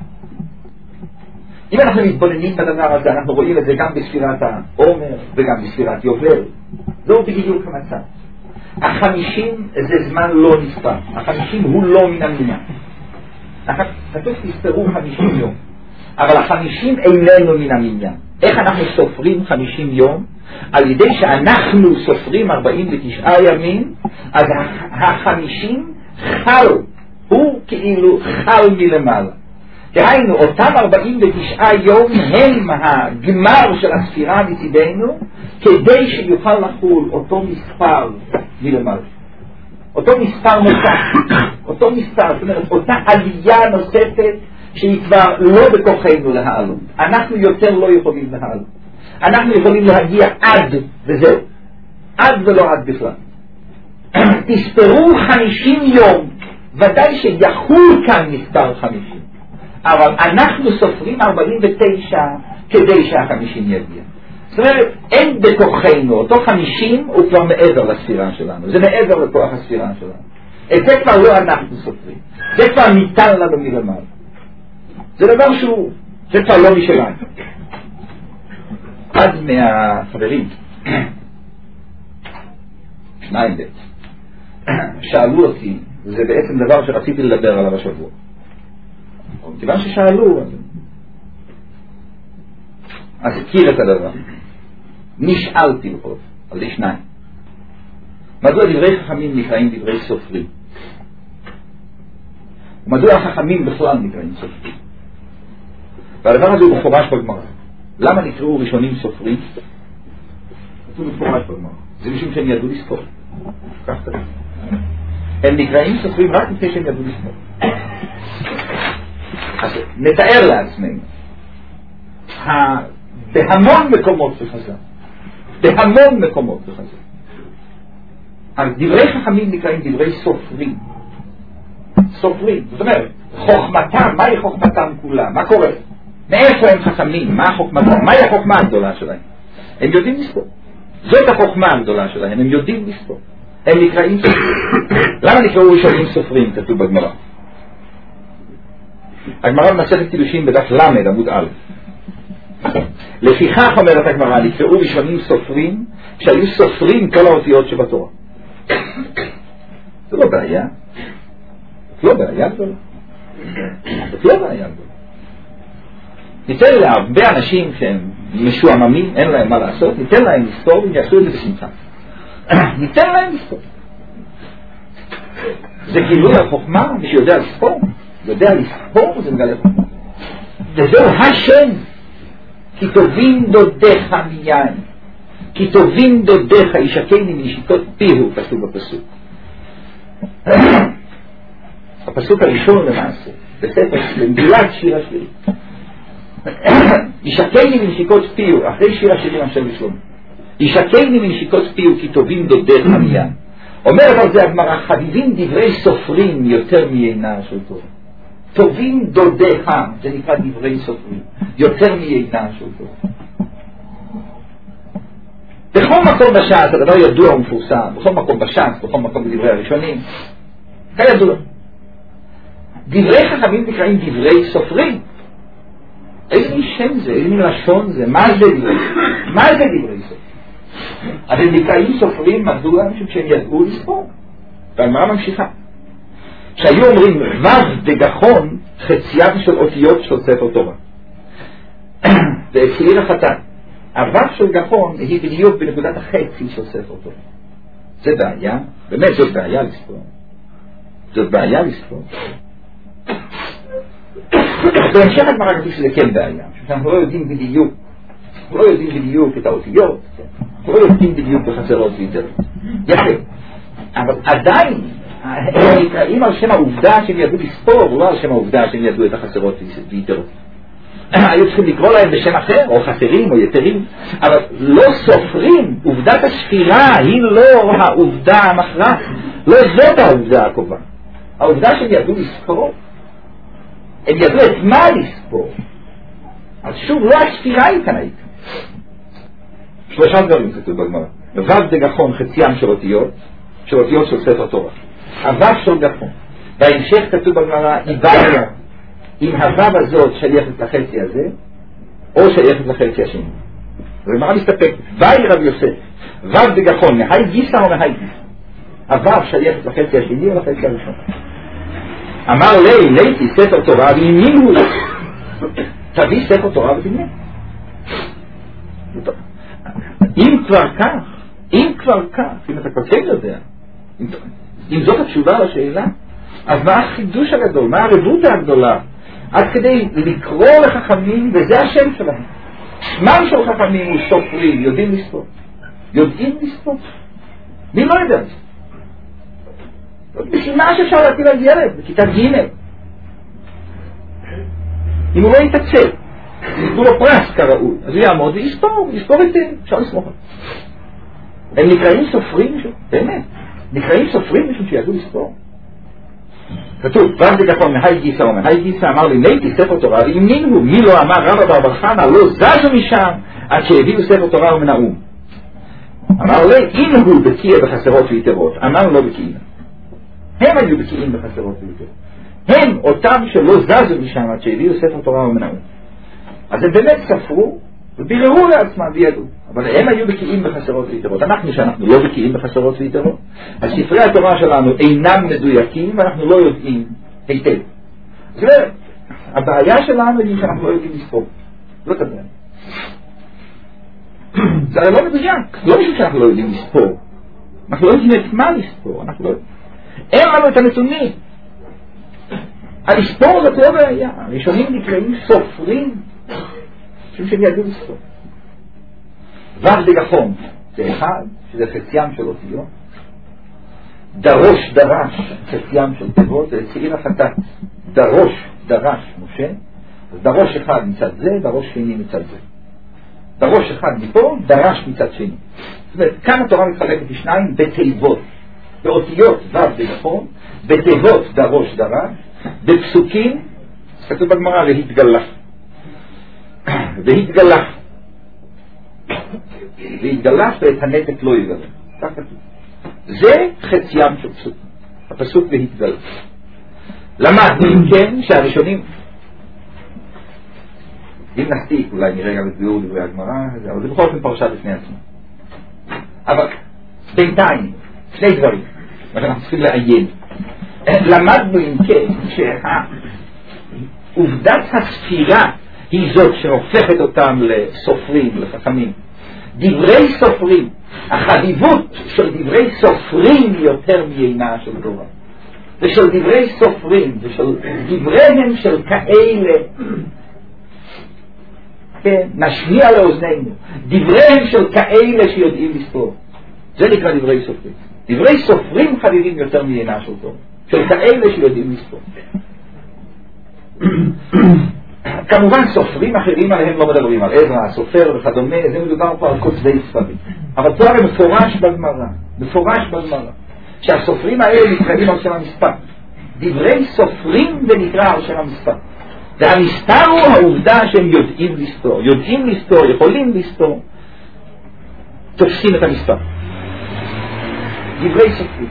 אם אנחנו מתבוננים בדבר הזה, אנחנו רואים את זה גם בספירת העומר וגם בספירת יובל. לא בדיוק המצב. 50 זה זמן לא נספר, 50 הוא לא מן המניין. כתוב תספרו 50 יום, אבל 50 איננו מן המניין. איך אנחנו סופרים 50 יום? על ידי שאנחנו סופרים 49 ימים, אז 50 חל, הוא כאילו חל מלמעלה. דהיינו, אותם 49 יום הם הגמר של הספירה מצידנו, כדי שיוכל לחול אותו מספר מלמעלה. אותו מספר נוסף, אותו מספר, זאת אומרת, אותה עלייה נוספת שהיא כבר לא בכוחנו להעלות. אנחנו יותר לא יכולים להעלות. אנחנו יכולים להגיע עד וזהו. עד ולא עד בכלל. תספרו 50 יום, ודאי שיחול כאן מספר 50. אבל אנחנו סופרים 49 כדי שה50 יגיע. זאת אומרת, אין בכוחנו, אותו 50 הוא כבר מעבר לספירה שלנו, זה מעבר לכוח הספירה שלנו. את זה כבר לא אנחנו סופרים, זה כבר ניתן לנו מלמעלה. זה דבר שהוא, זה כבר לא משלנו. אחד מהחברים, שניים שאלו אותי, וזה בעצם דבר שרציתי לדבר עליו השבוע. כיוון ששאלו, אז הכיר את הדבר. נשאלתי בכל על זה שניים. מדוע דברי חכמים נקראים דברי סופרים? ומדוע החכמים בכלל נקראים סופרים? והדבר הזה הוא מפורש בגמרא. למה נקראו ראשונים סופרים? זה מפורש בגמרא. זה משום שהם ידעו לספור. כך תגיד. הם נקראים סופרים רק לפני שהם ידעו לספור. אז נתאר לעצמנו. בהמון מקומות בחז"ל. בהמון מקומות בחז"ל. דברי חכמים נקראים דברי סופרים. סופרים. זאת אומרת, חוכמתם, מהי חוכמתם כולה? מה קורה? מאיפה הם חכמים? מה חוכמתם? מהי החוכמה הגדולה שלהם? הם יודעים לספור. זאת החוכמה הגדולה שלהם, הם יודעים לספור. הם נקראים סופרים. למה נקראו ראשונים סופרים? כתוב בגמרא. הגמרא במסכת קידושין בדף למד עמוד א'. לפיכך אומרת הגמרא, נקראו ראשונים סופרים שהיו סופרים כל האותיות שבתורה. זה לא בעיה. זה לא בעיה גדולה. זה לא בעיה גדולה. ניתן להרבה אנשים שהם משועממים, אין להם מה לעשות, ניתן להם לספור והם יעשו את זה בשמחה. ניתן להם לספור. זה גילוי החוכמה, מי שיודע לספור, יודע לספור זה מגלה חוכמה. וזהו השם, כי טובים דודיך מיין, כי טובים דודיך ישקני מנשיקות פיהו, כתוב בפסוק. הפסוק הראשון למעשה, בספר, במגילת שיר השירים. ישקני מנשיקות פיהו, אחרי שיר השירים עכשיו לשלום. ישקני מנשיקות פיהו, כי טובים דודיך מיין. אומרת על זה הגמרא, חביבים דברי סופרים יותר מעינה של תורה. טובים דודיך, זה נקרא דברי סופרים, יותר מעינה של תורה. בכל מקום בש"ס, הדבר ידוע ומפורסם, בכל מקום בש"ס, בכל מקום בדברי הראשונים, כידוע. דברי חכמים נקראים דברי סופרים. איזה שם זה? איזה לשון זה? מה זה דברי? מה זה דברי סופרים? אז הם נקראים סופרים, מדוע? משום שהם ידעו לספור. והגמרא ממשיכה. שהיו אומרים ו' דגחון חציים של אותיות של ספר תורה. והפעיל החתן. הו' של גחון היא בדיוק בנקודת החצי של ספר תורה. זה בעיה, באמת זאת בעיה לספור. זאת בעיה לספור. בהמשך הגמרא כתוב שזה כן בעיה. אנחנו לא יודעים בדיוק. אנחנו לא יודעים בדיוק את האותיות. אנחנו לא יודעים בדיוק בחסרות ויתרות. יפה. אבל עדיין הם נקראים על שם העובדה שהם ידעו לספור, לא על שם העובדה שהם ידעו את החסרות ויתרות. היו צריכים לקרוא להם בשם אחר, או חסרים, או יתרים, אבל לא סופרים. עובדת הספירה היא לא העובדה המכרעת, לא זאת העובדה הקובעת. העובדה שהם ידעו לספור, הם ידעו את מה לספור. אז שוב, לא הספירה היא כאן הייתה. שלושה דברים כתוב בגמרא. ו' דגחון חציים של אותיות של ספר תורה. הו' של גחון. בהמשך כתוב בגמרא, איבדיה, אם הו' הזאת שייכת לחצי הזה, או שייכת לחצי השני. הגמרא מסתפק, ואי רב יוסף, ו' דגחון, מהי גיסא או מהי גיסא? הו' שייכת לחצי השני או לחצי הראשון? אמר ליתי ספר תורה והאמינו לו. תביא ספר תורה ותבנה. אם כבר כך, אם אתה כבר יודע, אם זאת התשובה לשאלה, אז מה החידוש הגדול, מה הרבות הגדולה, עד כדי לקרוא לחכמים, וזה השם שלהם. שמם של חכמים הוא סופרים, יודעים לספור. יודעים לספור. מי לא יודע לספור? זאת משימה שאפשר להטיל על ילד בכיתה ג'. אם הוא לא יתעצל, יתנו לו פרס כראוי, אז הוא יעמוד ויספור היטב, אפשר לסמוך. הם נקראים סופרים, באמת, נקראים סופרים משום שידעו לספור. כתוב, ואז דגפון מהי גיסא אומר, מהי גיסא אמר לי נהייתי ספר תורה והאמינו, מי לא אמר רבא בר חנא לא זזו משם עד שהביאו ספר תורה ומן האום. אמר לי אם הוא בקיא בחסרות ויתרות, אמר לא בקיא. הם היו בקיאים בחסרות ויתרות, הם אותם שלא זזו משם עד שהביאו ספר תורה ומן האום. אז הם באמת ספרו וביררו לעצמם וידעו, אבל הם היו בקיאים בחסרות ויתרות. אנחנו שאנחנו לא בקיאים בחסרות ויתרות, אז ספרי התורה שלנו אינם מדויקים ואנחנו לא יודעים היטב. זאת אומרת, הבעיה שלנו היא שאנחנו לא יודעים לספור, לא תדע. זה הרי לא מדויק, לא משום שאנחנו לא יודעים לספור, אנחנו לא יודעים את מה לספור, אין לנו את הנתונים. הלספור זאת לא בעיה, הראשונים נקראים סופרים משום שהם ידעו לספור. ו' דגחון זה אחד, שזה חציים של אותיות. דרוש דרש, חציים של תיבות, זה צעיר החטאת. דרוש דרש משה, אז דרוש אחד מצד זה, דרוש שני מצד זה. דרוש אחד מפה, דרש מצד שני. זאת אומרת, כאן התורה מתחלקת לשניים בתיבות, באותיות ו' דגחון, בתיבות דרוש דרש, בפסוקים, כתוב בגמרא והתגלה. והתגלה ואת הנתק לא יגלה. זה חציים של פסוק, הפסוק והתגלה. למדנו אם כן שהראשונים, אם נסתיק אולי נראה גם את ביאור דברי הגמרא, אבל זה בכל אופן פרשה בפני עצמו. אבל בינתיים שני דברים מה שאנחנו צריכים לעיין. למדנו אם כן שעובדת הספירה היא זאת שהופכת אותם לסופרים, לחכמים. דברי סופרים, החביבות של דברי סופרים יותר מעינה של תורה. ושל דברי סופרים, ושל דבריהם של כאלה, כן, נשמיע לאוזנינו, דבריהם של כאלה שיודעים לספור. זה נקרא דברי סופרים. דברי סופרים חביבים יותר מעינה של תורה. של כאלה שיודעים לספור. כמובן סופרים אחרים עליהם לא מדברים, על עזרא, הסופר וכדומה, זה מדובר פה על כותבי ספרים. אבל פה הרי מפורש בגמרא, שהסופרים האלה נקראים על שם המספר. דברי סופרים זה נקרא על שם המספר. והמספר הוא העובדה שהם יודעים לספור, יכולים לספור, תופסים את המספר. דברי סופרים.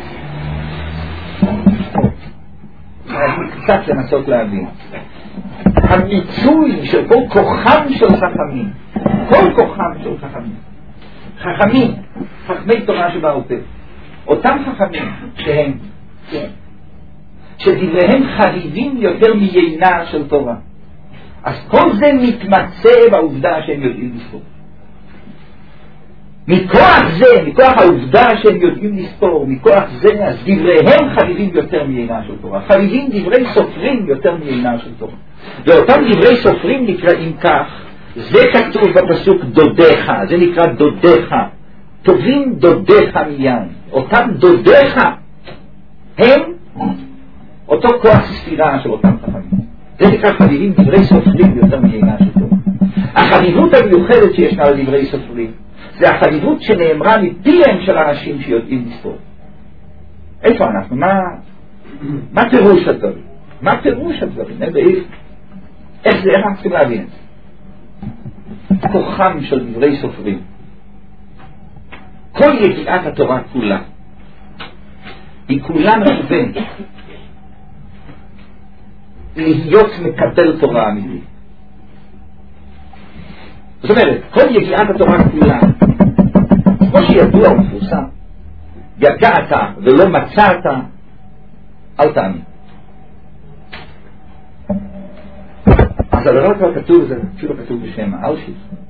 קצת לנסות להבין. המיצוי של כל כוחם של חכמים, חכמי תורה שבאו פה, אותם חכמים שדבריהם חביבים יותר מעינה של תורה, אז כל זה מתמצא בעובדה שהם יודעים לספור. מכוח העובדה שהם יודעים לספור, מכוח זה, אז דבריהם חביבים יותר מעינה של תורה. חביבים דברי סופרים יותר מעינה של תורה. ואותם דברי סופרים נקראים כך, זה כתוב בפסוק דודיך, זה נקרא דודיך, טובים דודיך מיין. אותם דודיך הם אותו כוח ספירה של אותם חכמים. זה נקרא חביבים דברי סופרים יותר מעינה של תורה. החביבות המיוחדת שישנה על דברי סופרים זה החביבות שנאמרה מפיהם של אנשים שיודעים לספור. איפה אנחנו? מה פירוש הדברים? איך אנחנו צריכים להבין את זה? כוחם של דברי סופרים. כל ידיעת התורה כולה היא כולה מכוונת להיות מקבל תורה אמיתית. זאת אומרת, כל ידיעת התורה כולה, כמו שידוע ומפורסם, יגעת ולא מצאת, אל תאמין. אז הדבר כבר כתוב, זה אפילו כתוב בשם האלשיך.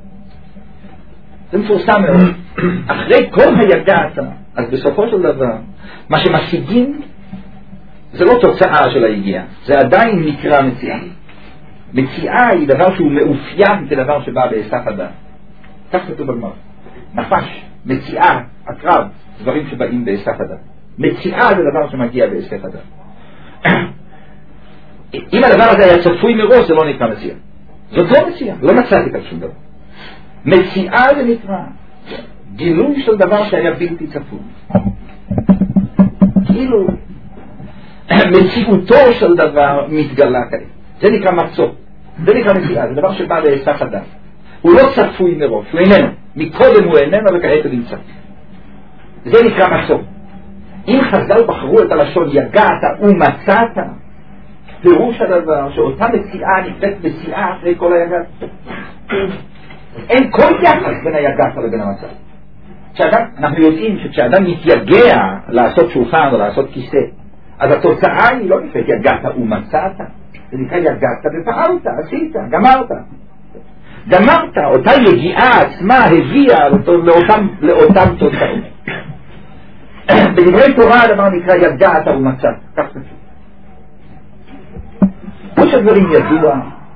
זה מפורסם מאוד. אחרי כל היגעת, אז בסופו של דבר, מה שמשיגים זה לא תוצאה של היגיעה, זה עדיין נקרא מציאה. מציאה היא דבר שהוא מאופיין כדבר שבא בהיסח הדעת. כך כתוב בגמרא. נחש, מציאה, הקרב, דברים שבאים בהיסח הדעת. מציאה זה דבר שמגיע בהיסח הדעת. אם הדבר הזה היה צפוי מראש, זה לא נקרא מציאה. זאת לא מציאה, לא מצאתי כאן שום דבר. מציאה זה נקרא גילוי של דבר שהיה בלתי צפוי. כאילו מציאותו של דבר מתגלה כאן. זה נקרא מצוא, זה נקרא מציאה, זה דבר שבא בהיסח הדעת. הוא לא צפוי מראש, הוא איננו. מקודם הוא איננו וכעת הוא נמצא. זה נקרא מצוא. אם חז"ל בחרו את הלשון יגעת ומצאת, פירוש הדבר שאותה מציאה נקראת מציאה אחרי כל היגעת. אין כל יחס בין היגעת לבין המצא. אנחנו יודעים שכשאדם מתייגע לעשות שולחן או לעשות כיסא, אז התוצאה היא לא נקראת יגעת ומצאת, זה נקרא יגעת ופעלת, עשית, גמרת, אותה יגיעה עצמה הביאה לאותם תוצאות. בדברי תורה הדבר נקרא יגעת ומצאת, כך כתוב. כמו שהדברים ידוע,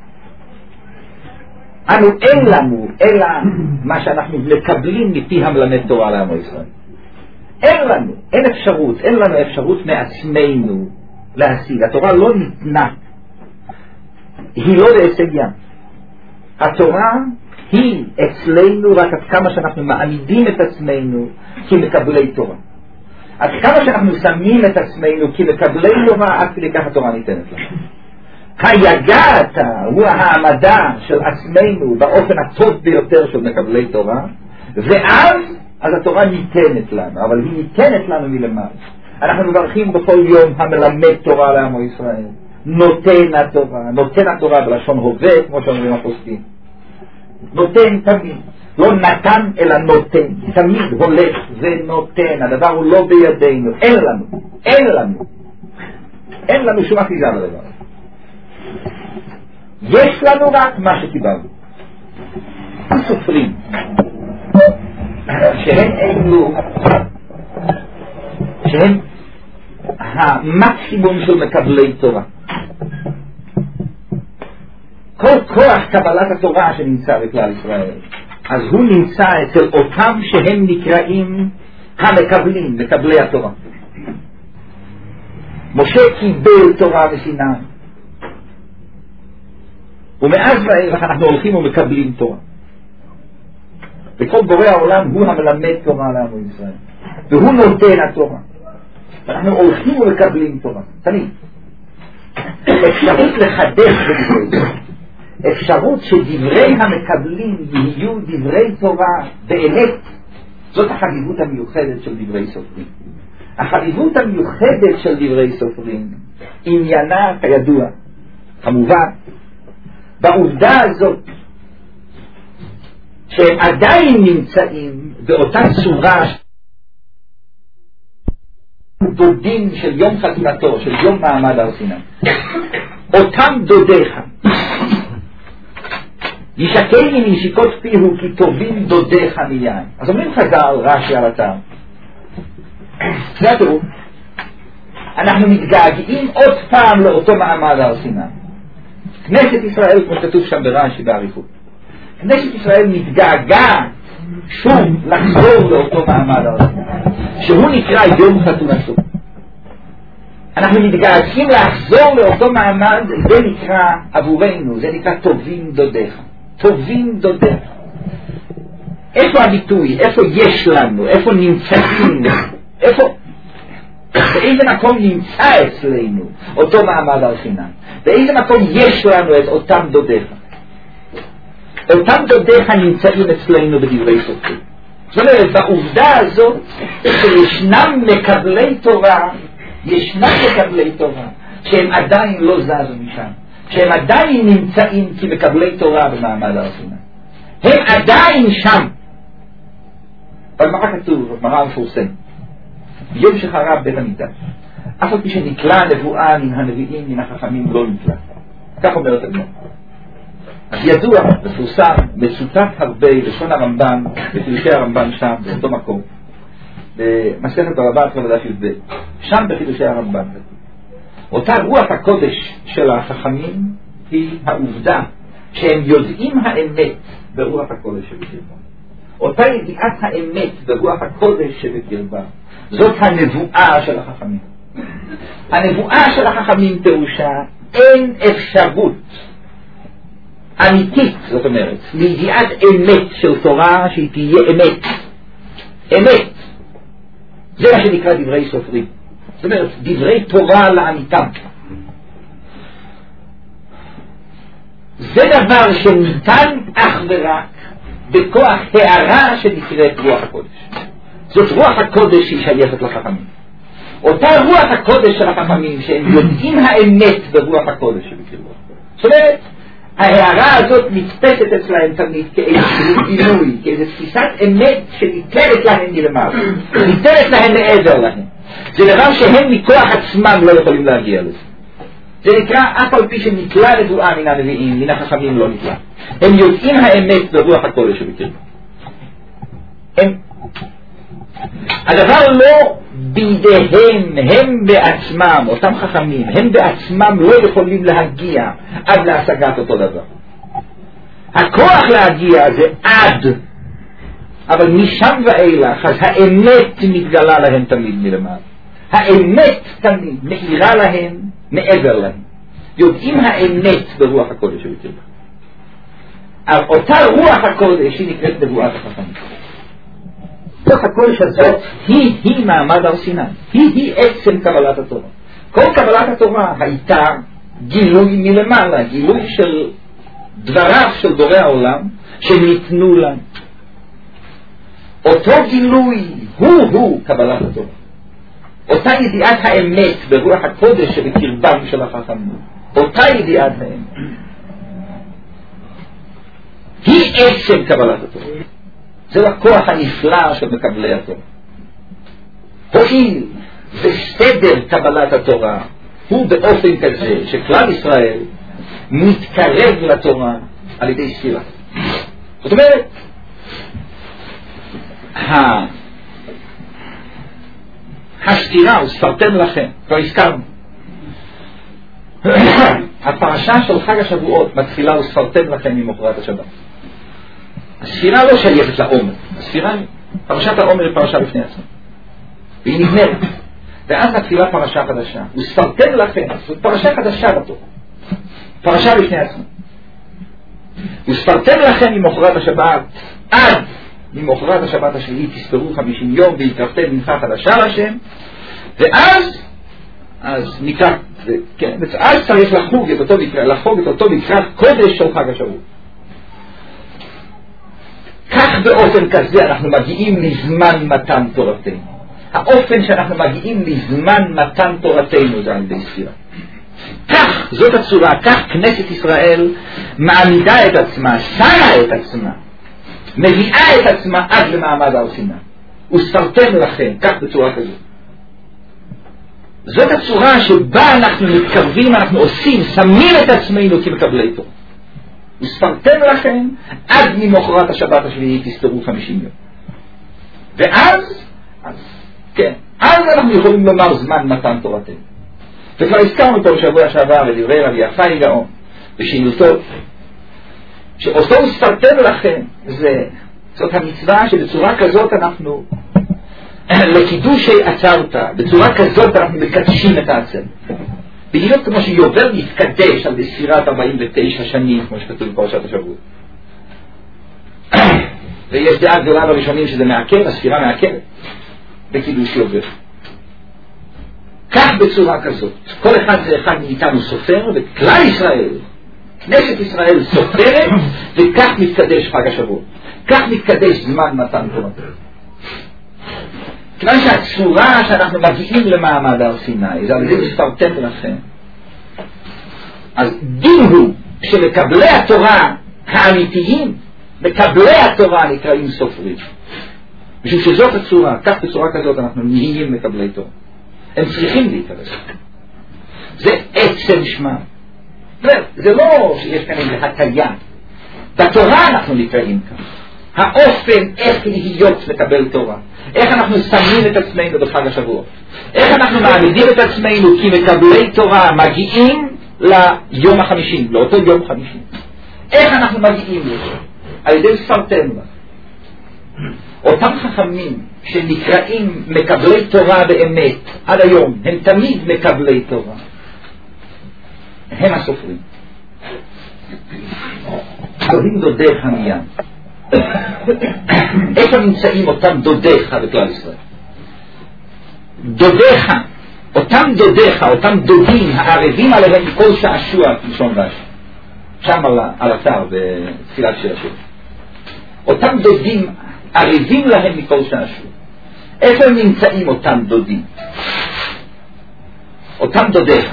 אנו אין לנו אלא מה שאנחנו מקבלים מפי המלמד תורה לעמו ישראל. אין לנו אפשרות מעצמנו להשיג. התורה לא ניתנה, היא לא להישג ים. התורה היא אצלנו רק עד כמה שאנחנו מעמידים את עצמנו כמקבלי תורה. עד כמה שאנחנו שמים את עצמנו כמקבלי תורה, עד כדי כך התורה ניתנת לנו. היגעת הוא העמדה של עצמנו באופן הטוב ביותר של מקבלי תורה, ואז התורה ניתנת לנו, אבל היא ניתנת לנו מלמעלה. אנחנו מברכים בכל יום המלמד תורה לעמו ישראל, נותן התורה בלשון הווה, כמו שאומרים הפוסקים. נותן תמיד, לא נתן אלא נותן, תמיד הולך ונותן, הדבר הוא לא בידינו, אין לנו שום אחיזה בדבר. יש לנו רק מה שקיבלנו. הסופרים שהם המקסימום של מקבלי תורה, כל כוח קבלת התורה שנמצא בכלל ישראל, אז הוא נמצא אצל אותם שהם נקראים המקבלים, מקבלי התורה. משה קיבל תורה מסיני, ומאז ואילך אנחנו הולכים ומקבלים תורה. וכל בורא העולם הוא המלמד תורה לעמו ישראל, והוא נותן התורה. אנחנו הולכים ומקבלים תורה, תמיד. אפשרות לחדש בדברי תורה, אפשרות שדברי המקבלים יהיו דברי תורה באמת, זאת החביבות המיוחדת של דברי סופרים. החביבות המיוחדת של דברי סופרים עניינה כידוע, כמובן, בעובדה הזאת שהם עדיין נמצאים באותה צורה דודים של יום חתונתו, של יום מעמד הר סיני. אותם דודיך ישקני מנשיקות פיהו כי טובים דודיך מיין. אז אומרים חז"ל, רש"י על אתר, זה הטוב, אנחנו מתגעגעים עוד פעם לאותו מעמד הר סיני. כנסת ישראל, כמו שכתוב שם ברש"י באריכות, כנסת ישראל מתגעגעת שוב לחזור לאותו מעמד הר סיני, שהוא נקרא יום חתונתו. אנחנו מתגעגעים לחזור לאותו מעמד, זה נקרא עבורנו, זה נקרא טובים דודיך. טובים דודיך. איפה הביטוי? איפה יש לנו? איפה נמצאים? באיזה מקום נמצא אצלנו אותו מעמד הר סיני? באיזה מקום יש לנו את אותם דודיך? אותם דודיך נמצאים אצלנו בדברי סופרים. זאת אומרת, בעובדה הזאת שישנם מקבלי תורה, שהם עדיין לא זזו משם, שהם עדיין נמצאים כמקבלי תורה במעמד הר סיני. הם עדיין שם. בגמרא כתוב, בגמרא המפורסם, יום שחרב בית המקדש, אף על פי שנקלע נבואה מן הנביאים מן החכמים לא נקלע. כך אומרת הגמרא. אז ידוע, מפורסם, מצוטט הרבה לשון הרמב"ן, בחידושי הרמב"ן שם, באותו מקום, במסכת בבא בתרא בדף י"ב, שם בחידושי הרמב"ן. אותה רוח הקודש של החכמים היא העובדה שהם יודעים האמת ברוח הקודש שבשבילם. אותה ידיעת האמת ברוח הקודש שבקרבה, זאת הנבואה של החכמים. הנבואה של החכמים פירושה אין אפשרות אמיתית, זאת אומרת, לידיעת אמת של תורה שהיא תהיה אמת. אמת. זה מה שנקרא דברי סופרים. זאת אומרת, דברי תורה לאמיתם. זה דבר שניתן אך ורק בכוח הערה שנקראת רוח הקודש. זאת רוח הקודש שהיא שייכת לחכמים. אותה רוח הקודש של החכמים שהם יודעים האמת ברוח הקודש שבקרבו. זאת אומרת, ההערה הזאת נתפסת אצלהם תמיד כאיזשהו גילוי, כאיזו תפיסת אמת שניתנת להם מלמעלה, ניתנת להם מעבר להם. זה דבר שהם מכוח עצמם לא יכולים להגיע לזה. זה נקרא אף על פי שנקרא נבואה מן הנביאים, מן החכמים לא נקרא. הם יודעים האמת ברוח הקודש שבקרבו. הדבר לא בידיהם, הם בעצמם, אותם חכמים, הם בעצמם לא יכולים להגיע עד להשגת אותו דבר. הכוח להגיע זה עד, אבל משם ואילך, אז האמת מתגלה להם תמיד מלמעלה. האמת תמיד מאירה להם מעבר להם. יודעים האמת ברוח הקודש שבקרבה. אותה רוח הקודש היא נקראת נבואת החכמים. רוח הקודש הזאת היא מעמד הר סיני, היא עצם קבלת התורה. כל קבלת התורה הייתה גילוי מלמעלה, גילוי של דבריו של בורא העולם שניתנו לנו. אותו גילוי הוא קבלת התורה. אותה ידיעת האמת ברוח הקודש שבקרבם של החכמים, אותה ידיעת האמת היא עצם קבלת התורה. זהו הכוח הנפלא של מקבלי התורה. הואיל וסדר קבלת התורה הוא באופן כזה שכלל ישראל מתקרב לתורה על ידי ספירה. זאת אומרת, הספירה, וספרתם לכם, כבר הזכרנו. הפרשה של חג השבועות מתחילה וספרתם לכם ממחרת השבת. הספירה לא שייכת לעומר, הספירה, פרשת העומר היא פרשה בפני עצמה, והיא נגמרת, ואז מתחילה פרשה חדשה, וספרתם לכם, זאת פרשה חדשה בתורה, פרשה בפני עצמה, וספרתם לכם ממחרת השבת, עד ממחרת השבת השביעית תספרו 50 יום, והקרבתם מנחה חדשה לשם, ואז נקרא, כן, אז צריך לחוג את אותו מקרא קודש של חג השבועות. כך באופן כזה אנחנו מגיעים לזמן מתן תורתנו. האופן שאנחנו מגיעים לזמן מתן תורתנו זה על ידי ספירה. כך, זאת הצורה, כך כנסת ישראל מעמידה את עצמה, שמה את עצמה, מביאה את עצמה עד למעמד הר סיני. וספרתם לכם, כך בצורה כזאת. זאת הצורה שבה אנחנו מתקרבים, אנחנו עושים, שמים את עצמנו כמקבלי תורה. וספרתם לכם עד ממחרת השבת השביעית תספרו 50 יום. ואז, אז אנחנו יכולים לומר זמן מתן תורתנו. וכבר הזכרנו פה בשבוע שעבר לדברי רבי יפאי גאון בשאילתו, שאותו וספרתם לכם, זאת המצווה שבצורה כזאת אנחנו לקידושי עצרת, בצורה כזאת אנחנו מקדשים את העצר. בדיוק כמו שיובל מתקדש על בספירת 49 שנים, כמו שכתוב בפרשת השבוע. ויש דעה גדולה בראשונים שזה מעקר, הספירה מעקרת בקידוש יובל. כך בצורה כזאת, כל אחד ואחד מאיתנו סופר, וכלל ישראל, כנסת ישראל סופרת, וכך מתקדש חג השבוע. כך מתקדש זמן מתן תורתנו. כיוון שהצורה שאנחנו מגיעים למעמד הר סיני, זה על ידי וספרתם לכם, אז דין הוא שמקבלי התורה האמיתיים, מקבלי התורה נקראים סופרים. משום שזאת הצורה, כך בצורה כזאת אנחנו נהיים מקבלי תורה. הם צריכים להיקרא. זה עצם שמם. זה לא שיש כאן איזה הטיה. בתורה אנחנו נקראים כאן. האופן איך להיות לקבל תורה. איך אנחנו שמים את עצמנו בחג השבועות. איך אנחנו מעמידים את עצמנו כמקבלי תורה מגיעים ליום ה-50, לאותו יום 50. איך אנחנו מגיעים לזה? על ידי ספרתם. אותם חכמים שנקראים מקבלי תורה באמת עד היום, הם תמיד מקבלי תורה, הם הסופרים. קוראים דודיך מיד. איפה נמצאים אותם דודיך בכלל ישראל? דודיך, אותם דודיך, אותם דודים הערבים עליהם מכל שעשוע, לשון רש"י, שם על אתר בתפילת שיר השם. אותם דודים ערבים להם מכל שעשוע. איפה הם נמצאים אותם דודים? אותם דודיך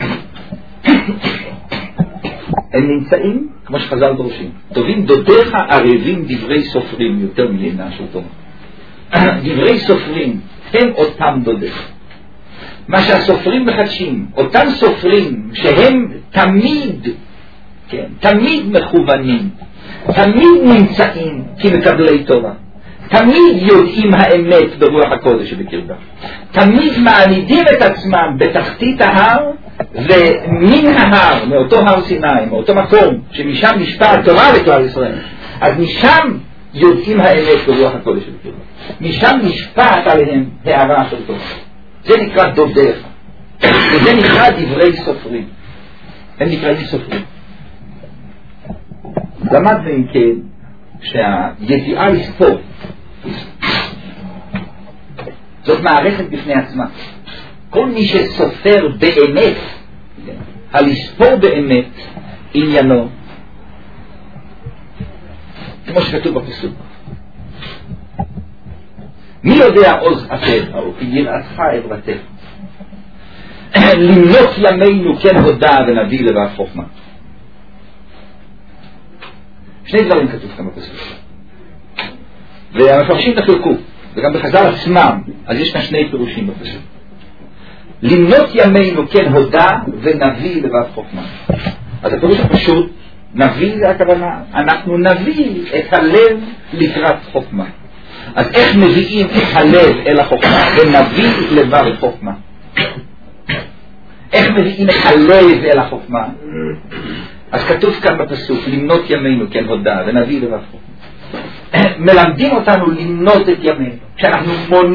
הם נמצאים כמו שחז"ל דורשים, טובים דודיך ערבים דברי סופרים יותר מעינה של תורה. דברי סופרים הם אותם דודיך. מה שהסופרים מחדשים, אותם סופרים שהם תמיד, כן, תמיד מכוונים, תמיד נמצאים כמקבלי תורה, תמיד יודעים האמת ברוח הקודש שבקרבם, תמיד מעמידים את עצמם בתחתית ההר, ומן ההר, מאותו הר סיני, מאותו מקום שמשם נשפעה התורה לכלל ישראל, אז משם יודעים האמת ברוח הקודש שבקרבם, משם נשפעת עליהם הערה של תורה. זה נקרא דודיך, וזה נקרא דברי סופרים. הם נקראים סופרים. למדנו אם כן שהידיעה לספור זאת מערכת בפני עצמה. כל מי שסופר באמת, הלספור באמת עניינו, כמו שכתוב בפסוק, מי יודע עוז עשיך וכי יראתך עברתך, למנות ימינו כן הודע ונביא לבב חוכמה. שני דברים כתוב כאן בפסוק, והמפרשים תחלקו, וגם בחז"ל עצמם, אז יש כאן שני פירושים בפסוק. למנות ימינו כן הודע ונביא לבב חוכמה. אז הפירוש הפשוט, נביא זה הכוונה, אנחנו נביא את הלב לקראת חוכמה. אז איך מביאים את הלב אל החוכמה ונביא לבב חוכמה? איך מביאים את הלב אל החוכמה? אז כתוב כאן בפסוק, למנות ימינו כן הודע ונביא לבב חוכמה. מלמדים אותנו למנות את ימינו, כשאנחנו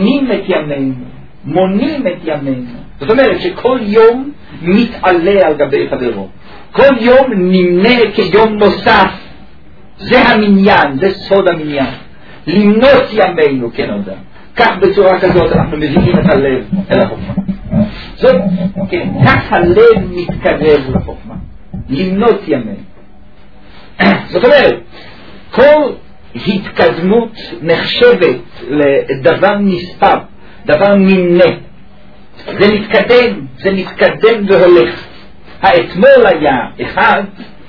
מונים את ימינו, זאת אומרת שכל יום מתעלה על גבי חברו, כל יום נמנה כיום נוסף. זה המניין, זה סוד המניין, למנות ימינו כן הודע. כך בצורה כזאת אנחנו מביאים את הלב אל החוכמה. זאת, כן, כך הלב מתקרב לחוכמה, למנות ימינו. זאת אומרת, כל התקדמות נחשבת לדבר מספר, דבר נמנה. זה מתקדם והולך. האתמול היה אחד,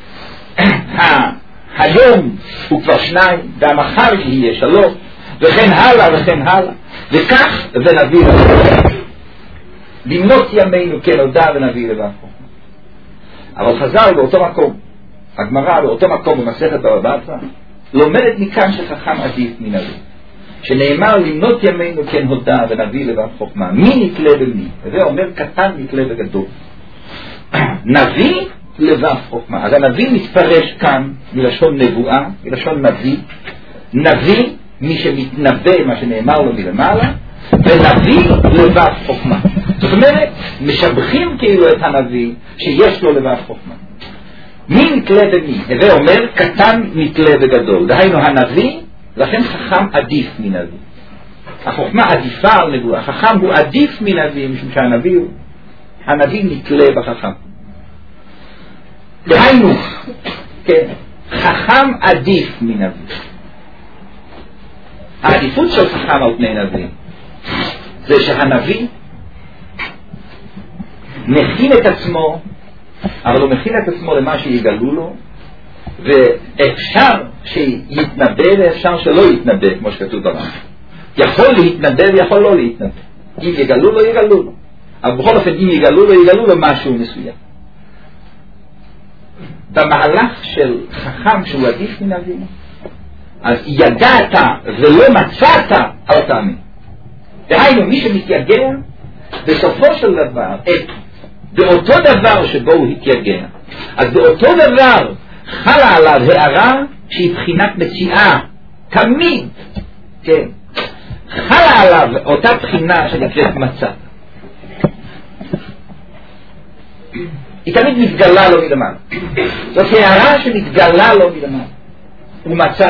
היום הוא כבר שניים, והמחר יהיה שלוש, וכן הלאה וכן הלאה, וכך ונביא לבב. למנות ימינו כן הודע ונביא לבב. אבל חז"ל באותו מקום, הגמרא באותו מקום במסכת בבא בתרא, לומדת מכאן שחכם עדיף מנביא, שנאמר למנות ימינו כן הודע ונביא לבב חוכמה. מי נתלה במי? זה אומר קטן נתלה בגדול. נביא לבב חוכמה. אז הנביא מתפרש כאן מלשון נבואה, מלשון נביא. נביא מי שמתנבא מה שנאמר לו מלמעלה, ונביא לבב חוכמה. זאת אומרת, משבחים כאילו את הנביא שיש לו לבב חוכמה. מי נתלה במי? הווה אומר קטן נתלה בגדול. דהיינו הנביא, לכן חכם עדיף מנביא. החוכמה עדיפה על נבואה. החכם הוא עדיף מנביא, משום שהנביא נתלה בחכם. דהיינו, כן, חכם עדיף מנביא. העדיפות של חכם על פני נביא זה שהנביא מכין את עצמו, אבל הוא מכין את עצמו למה שיגלו לו, ואפשר שיתנבא ואפשר שלא יתנבא, כמו שכתוב ברמב"ם. יכול להתנבא ויכול לא להתנבא. אם יגלו לו, יגלו לו. אבל בכל אופן, אם יגלו לו, יגלו לו משהו מסוים. במהלך של חכם שהוא עדיף מנביא, אז ידעת ולא מצאת אל תאמין. דהיינו, מי שמתייגע, בסופו של דבר, באותו דבר שבו הוא התייגע, אז באותו דבר חלה עליו הערה שהיא בחינת מציאה. תמיד כן, חלה עליו אותה בחינה שנקראת מצב. היא תמיד מתגלה לו מלמעלה. זאת הערה שמתגלה לו מלמעלה. הוא מצב.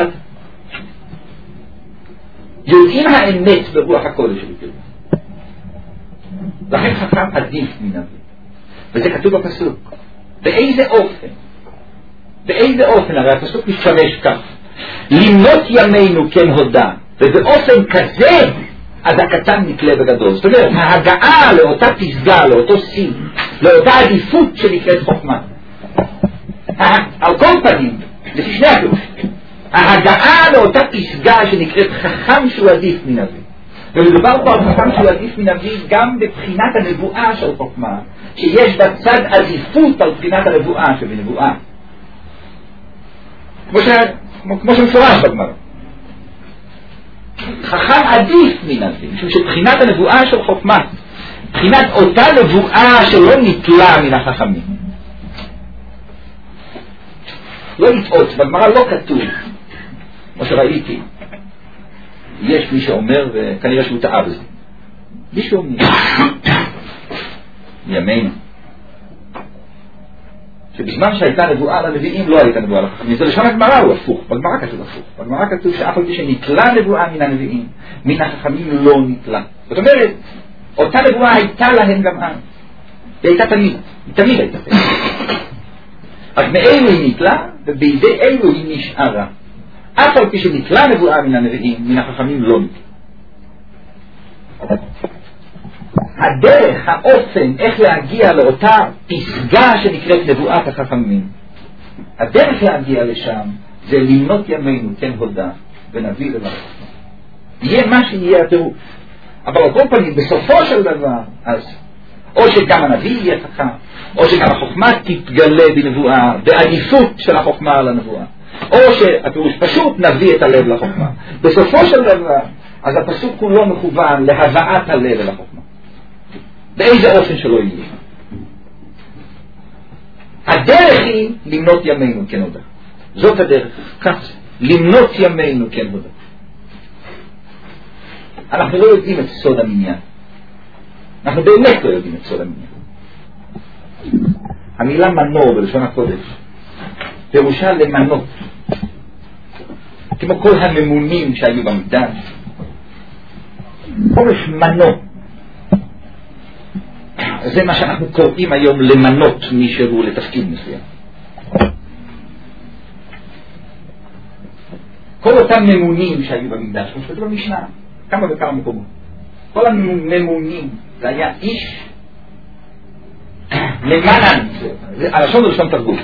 יודעים האמת ברוח הקודש שלו. לכן חכם עדיף מן הנביא. וזה כתוב בפסוק. באיזה אופן? באיזה אופן? הרי הפסוק מתפרש כך. למנות ימינו כן הודה. ובאופן כזה אז הקטן נקלה בגדול. זאת אומרת, ההגעה לאותה פסגה, לאותו סין, לאותה עדיפות שנקראת חוכמה. על כל פנים, לפי שני הפירושים, ההגעה לאותה פסגה שנקראת חכם שהוא עדיף מן הנביא. ומדובר פה על חכם שהוא עדיף מן הנביא גם בבחינת הנבואה של חוכמה, שיש בצד עדיפות על בחינת הנבואה שבנבואה. כמו שמפורש בגמרא. חכם עדיף מן הנביא, משום שבחינת הנבואה של חוכמה, בחינת אותה נבואה שלא נטלה מן החכמים. לא לטעות, בגמרא לא כתוב, כמו שראיתי, יש מי שאומר, וכנראה שהוא טעה בזה, מישהו אומר, מימינו, שבזמן שהייתה נבואה לנביאים לא הייתה נבואה לחכמים. זה לשון הגמרא הוא הפוך, בגמרא כתוב הפוך. בגמרא כתוב שאף על פי שנטלה נבואה מן הנביאים, מן החכמים לא נטלה. זאת אומרת, אותה נבואה הייתה להם גם אז. היא הייתה תמיד הייתה תמיד. אז מאלו היא נטלה, ובידי אלו היא נשארה. אף על פי שנטלה נבואה מן הנביאים, מן החכמים לא נטלה. הדרך, האופן, איך להגיע לאותה פסגה שנקראת נבואת החכמים, הדרך להגיע לשם זה למנות ימינו כן הודה ונביא לברך. יהיה מה שיהיה הטירוף. אבל על כל פנים בסופו של דבר אז או שגם הנביא יהיה חכם, או שגם החוכמה תתגלה בנבואה, בעדיפות של החוכמה על הנבואה, או שהפירוש פשוט נביא את הלב לחוכמה. בסופו של דבר אז הפסוק כולו מכוון להבאת הלב אל החוכמה, באיזה אופן שלא יהיה. הדרך היא למנות ימינו כן הודה. זאת הדרך, כך זה, למנות ימינו כן הודה. אנחנו לא יודעים את סוד המניין. אנחנו באמת לא יודעים את סוד המניין. המילה מנור בלשון הקודש פירושה למנות, כמו כל הממונים שהיו במקדש. פירוש מנות, זה מה שאנחנו קוראים היום למנות מישהו לתפקיד מסוים. כל אותם ממונים שהיו במקדש, כמו שכתוב במשנה, כמה וכמה מקומות, כל הממונים זה היה איש למען, הלשון זה לשון תרגום,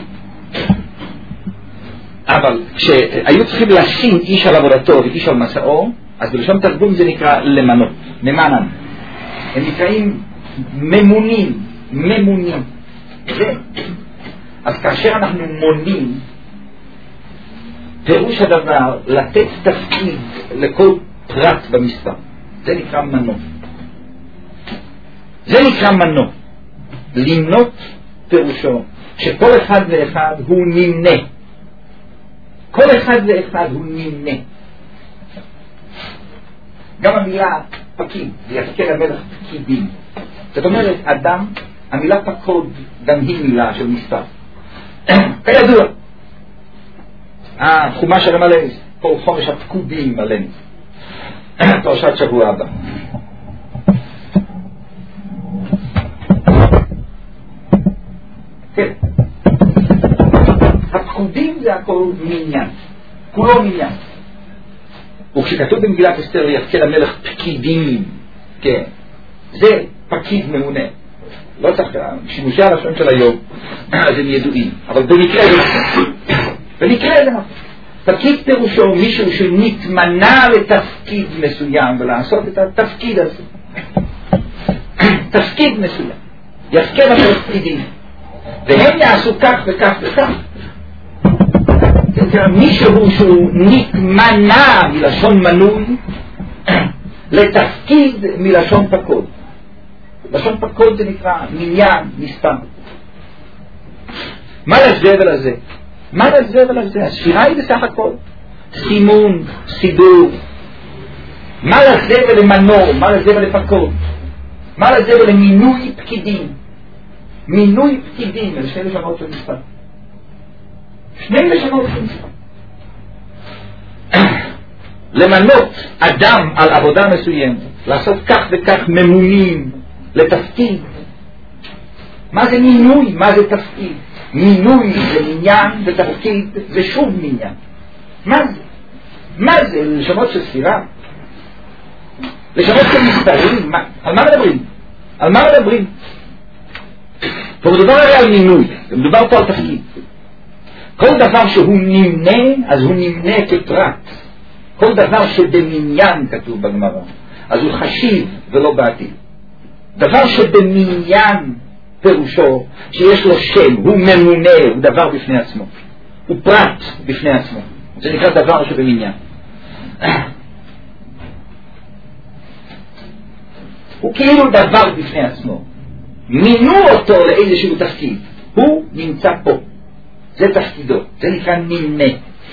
אבל כשהיו צריכים לשים איש על עבודתו ואיש על מסעו, אז בלשון תרגום זה נקרא למנות, ממענן. הם נקראים ממונים. אז כאשר אנחנו מונים, פירוש הדבר לתת תפקיד לכל פרט במספר, זה נקרא מנות. זה נקרא מנות. למנות פירושו שכל אחד ואחד הוא נמנה. כל אחד ואחד הוא נמנה. גם המילה פקיד, ויזכר המלך פקידים. זאת אומרת, אדם, המילה פקוד גם היא מילה של מספר. כידוע, החומש של המלא, כל חומש הפקודים עלינו. פרשת שבוע הבא. כן. הפקודים זה הכל מניין. כולו מניין. וכשכתוב במגילת אסתר ויזכר המלך פקידים, כן, זה פקיד ממונה. לא צריך, שימושי הלשון של היום אז הם ידועים, אבל במקרה זה נכון. במקרה זה נכון. פקיד פירושו מישהו שנתמנה לתפקיד מסוים ולעשות את התפקיד הזה. תפקיד מסוים. יזכר המלך פקידים, והם יעשו כך וכך וכך. מישהו שהוא נתמנה מלשון מנוי לתפקיד מלשון פקוד. לשון פקוד זה נקרא מניין, מספר. מה לזה ולזה? מה לזה ולזה? הספירה היא בסך הכל סימון, סידור, מה לזה ולמנור, מה לזה ולפקוד, מה לזה ולמינוי פקידים. מינוי פקידים, אלה שני לשנות של מספר. שני לשנות של מספר. למנות אדם על עבודה מסוימת, לעשות כך וכך ממונים לתפקיד. מה זה מינוי? מה זה תפקיד? מינוי זה מניין ותפקיד זה שוב מניין. מה זה? מה זה? לשנות של ספירה? לשנות של מספרים? על מה מדברים? על מה מדברים? פה מדובר הרי על מינוי, מדובר פה על תפקיד. כל דבר שהוא נמנה, אז הוא נמנה כפרט. כל דבר שבמניין כתוב בגמרא, אז הוא חשיב ולא בעתיד. דבר שבמניין פירושו שיש לו שם, הוא ממונה, הוא דבר בפני עצמו, הוא פרט בפני עצמו, זה נקרא דבר שבמניין. הוא כאילו דבר בפני עצמו, מינו אותו לאיזשהו תפקיד, הוא נמצא פה, זה תפקידו, זה נקרא נמנה.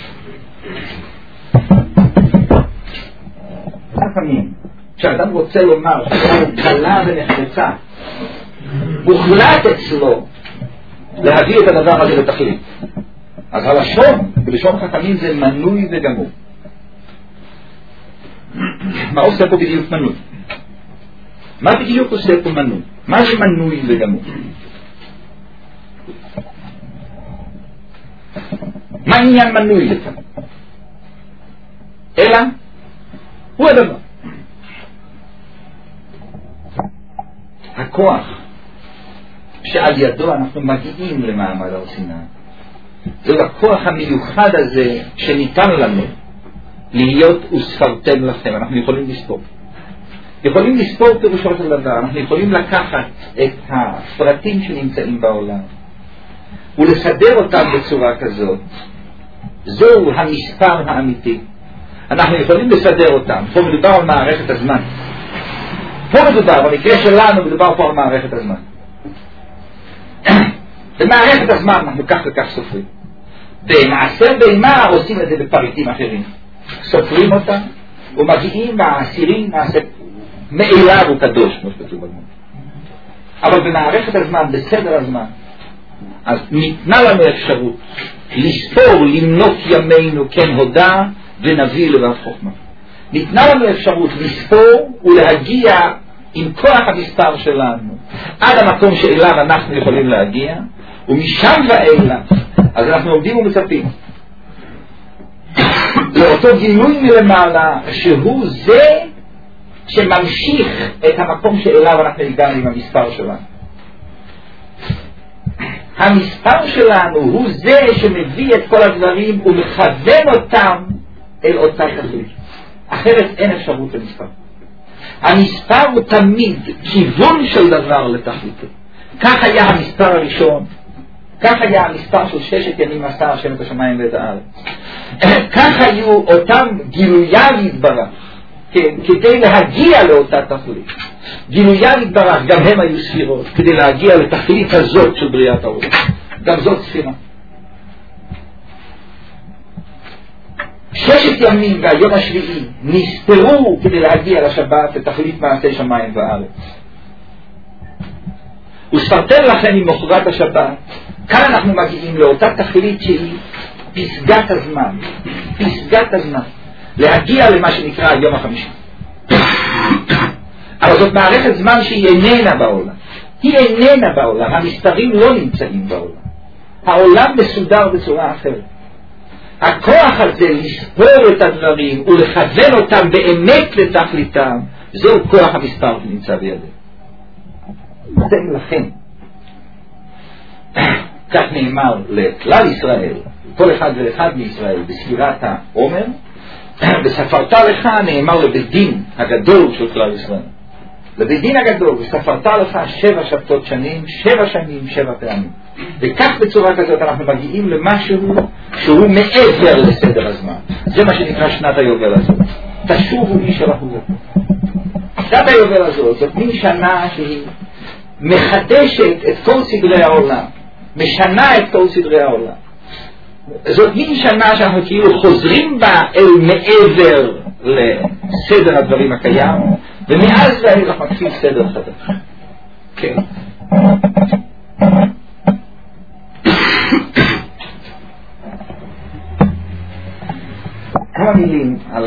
לפעמים כשאדם רוצה לומר שהוא קלה ונחלצה, הוחלט אצלו להביא את הדבר הזה לתכלית, אז הלשון בלשון חכמים זה מנוי וגמור. מה עושה פה בדיוק מנוי? מה בדיוק עושה פה מנוי? מה זה מנוי וגמור? מה עניין מנוי לכאן? אלא הוא הדבר. הכוח שעל ידו אנחנו מגיעים למעמד הר סיני, זהו הכוח המיוחד הזה שניתן לנו להיות וספרתם לכם. אנחנו יכולים לספור. יכולים לספור פירושו של דבר. אנחנו יכולים לקחת את הפרטים שנמצאים בעולם ולסדר אותם בצורה כזאת. זהו המספר האמיתי. אנחנו יכולים לסדר אותם. פה מדובר על מערכת הזמן. פה מדובר, במקרה שלנו מדובר פה על מערכת הזמן. במערכת הזמן אנחנו כך וכך סופרים. במעשר בהמה עושים את זה בפריטים אחרים. סופרים אותם ומגיעים מהעשירים מעשר מאליו הוא קדוש, כמו שכתוב בגמרא. אבל במערכת הזמן, בסדר הזמן, אז ניתנה לנו אפשרות לספור, למנות ימינו כן הודע ונביא לבב חוכמה. ניתנה לנו אפשרות לספור ולהגיע עם כוח המספר שלנו עד המקום שאליו אנחנו יכולים להגיע, ומשם ואליו אז אנחנו עומדים ומצפים לאותו גילוי מלמעלה שהוא זה שממשיך את המקום שאליו אנחנו הגענו עם המספר שלנו. המספר שלנו הוא זה שמביא את כל הדברים ומכוון אותם אל אותה תכלית. אחרת אין אפשרות למספר. המספר הוא תמיד כיוון של דבר לתכליתו. כך היה המספר הראשון, כך היה המספר של 6 ימים עשה השם את השמיים ואת הארץ. כך היו אותם גילוייו יתברך, כן, כדי להגיע לאותה תכלית. גילוייו יתברך גם הם היו ספירות כדי להגיע לתכלית הזאת של בריאת העולם. גם זאת ספירה. 6 ימים והיום השביעי נספרו כדי להגיע לשבת לתכלית מעשה שמיים וארץ. וספרתם לכם ממחרת השבת. כאן אנחנו מגיעים לאותה תכלית שהיא פסגת הזמן. פסגת הזמן. להגיע למה שנקרא היום החמישי. אבל זאת מערכת זמן שהיא איננה בעולם. היא איננה בעולם. המספרים לא נמצאים בעולם. העולם מסודר בצורה אחרת. הכוח הזה לספור את הדברים ולכוון אותם באמת לתכליתם, זהו כוח המספר שנמצא בידינו. אתם לכם. כך נאמר לכלל ישראל, כל אחד ואחד מישראל בספירת העומר, וספרת לך נאמר לבית דין הגדול של כלל ישראל. לבית דין הגדול, וספרת לך 7 שבתות שנים, 7 שנים, 7 פעמים. וכך בצורה כזאת אנחנו מגיעים למשהו שהוא מעבר לסדר הזמן. זה מה שנקרא שנת היובל הזאת. תשובו איש אל אחוזתו. שנת היובל הזאת זאת מין שנה שהיא מחדשת את כל סדרי העולם, משנה את כל סדרי העולם. זאת מין שנה שאנחנו כאילו חוזרים בה אל מעבר סדר הדברים הקיים, ומאז ואילך מתחיל סדר חדש. כן. כמה מילים על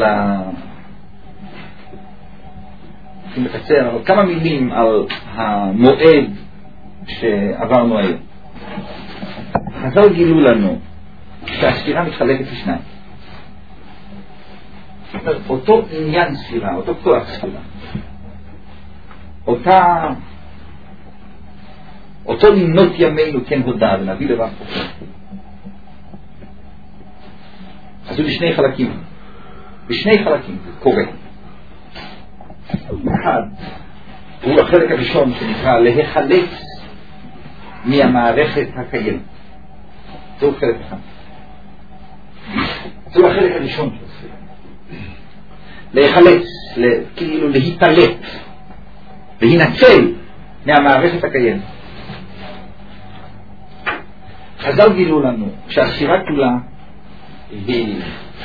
מקצר, אבל כמה מילים על המועד שעברנו היום. חז"ל גילו לנו שהספירה מתחלקת לשניים. אותו עניין ספירה, אותו כוח ספירה, אותו למנות ימינו כן הודע ונביא לבד חוכמה. אז הוא בשני חלקים זה קורה. אחד הוא החלק הראשון שנקרא להיחלץ מהמערכת הקיימת. זהו חלק אחד. זהו החלק הראשון של הספירה. להיחלץ, כאילו להתעלט, להינצל מהמערכת הקיימת. חז"ל גילו לנו שהספירה כולה היא,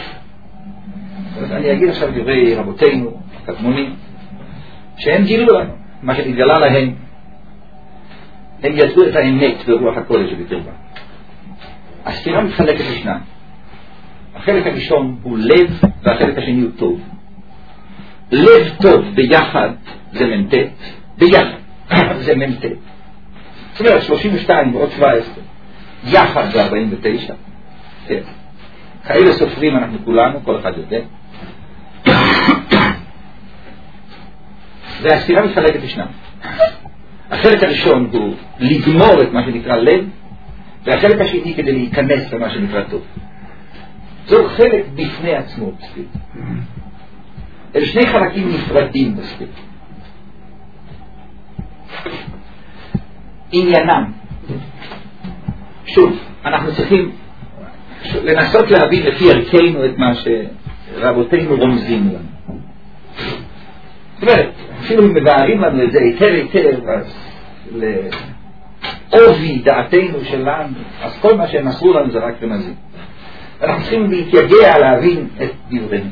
אני אגיד עכשיו דברי רבותינו הקדמונים, שהם גילו לנו מה שנתגלה להם, הם ידעו את האמת ברוח הקודש שבקרבה. הספירה מתחלקת לשניים. החלק הראשון הוא לב והחלק השני הוא טוב. לב טוב ביחד זה מ"ט, ביחד זה מ"ט. זאת אומרת 32 ועוד 17 יחד זה 49. כן. כאלה סופרים אנחנו כולנו, כל אחד יודע. והספירה מתחלקת לשניים. החלק הראשון הוא לגמור את מה שנקרא לב, והחלק השני כדי להיכנס למה שנקרא טוב. זהו חלק בפני עצמו בספירה. אלה שני חלקים נפרדים בספירה. עניינם, שוב, אנחנו צריכים לנסות להבין לפי ערכנו את מה שרבותינו רומזים לנו. זאת אומרת, אפילו מבארים לנו את זה היטב, אז לעובי דעתנו שלנו, אז כל מה שהם מסרו לנו זה רק רמזים. אנחנו צריכים להתייגע להבין את דברינו.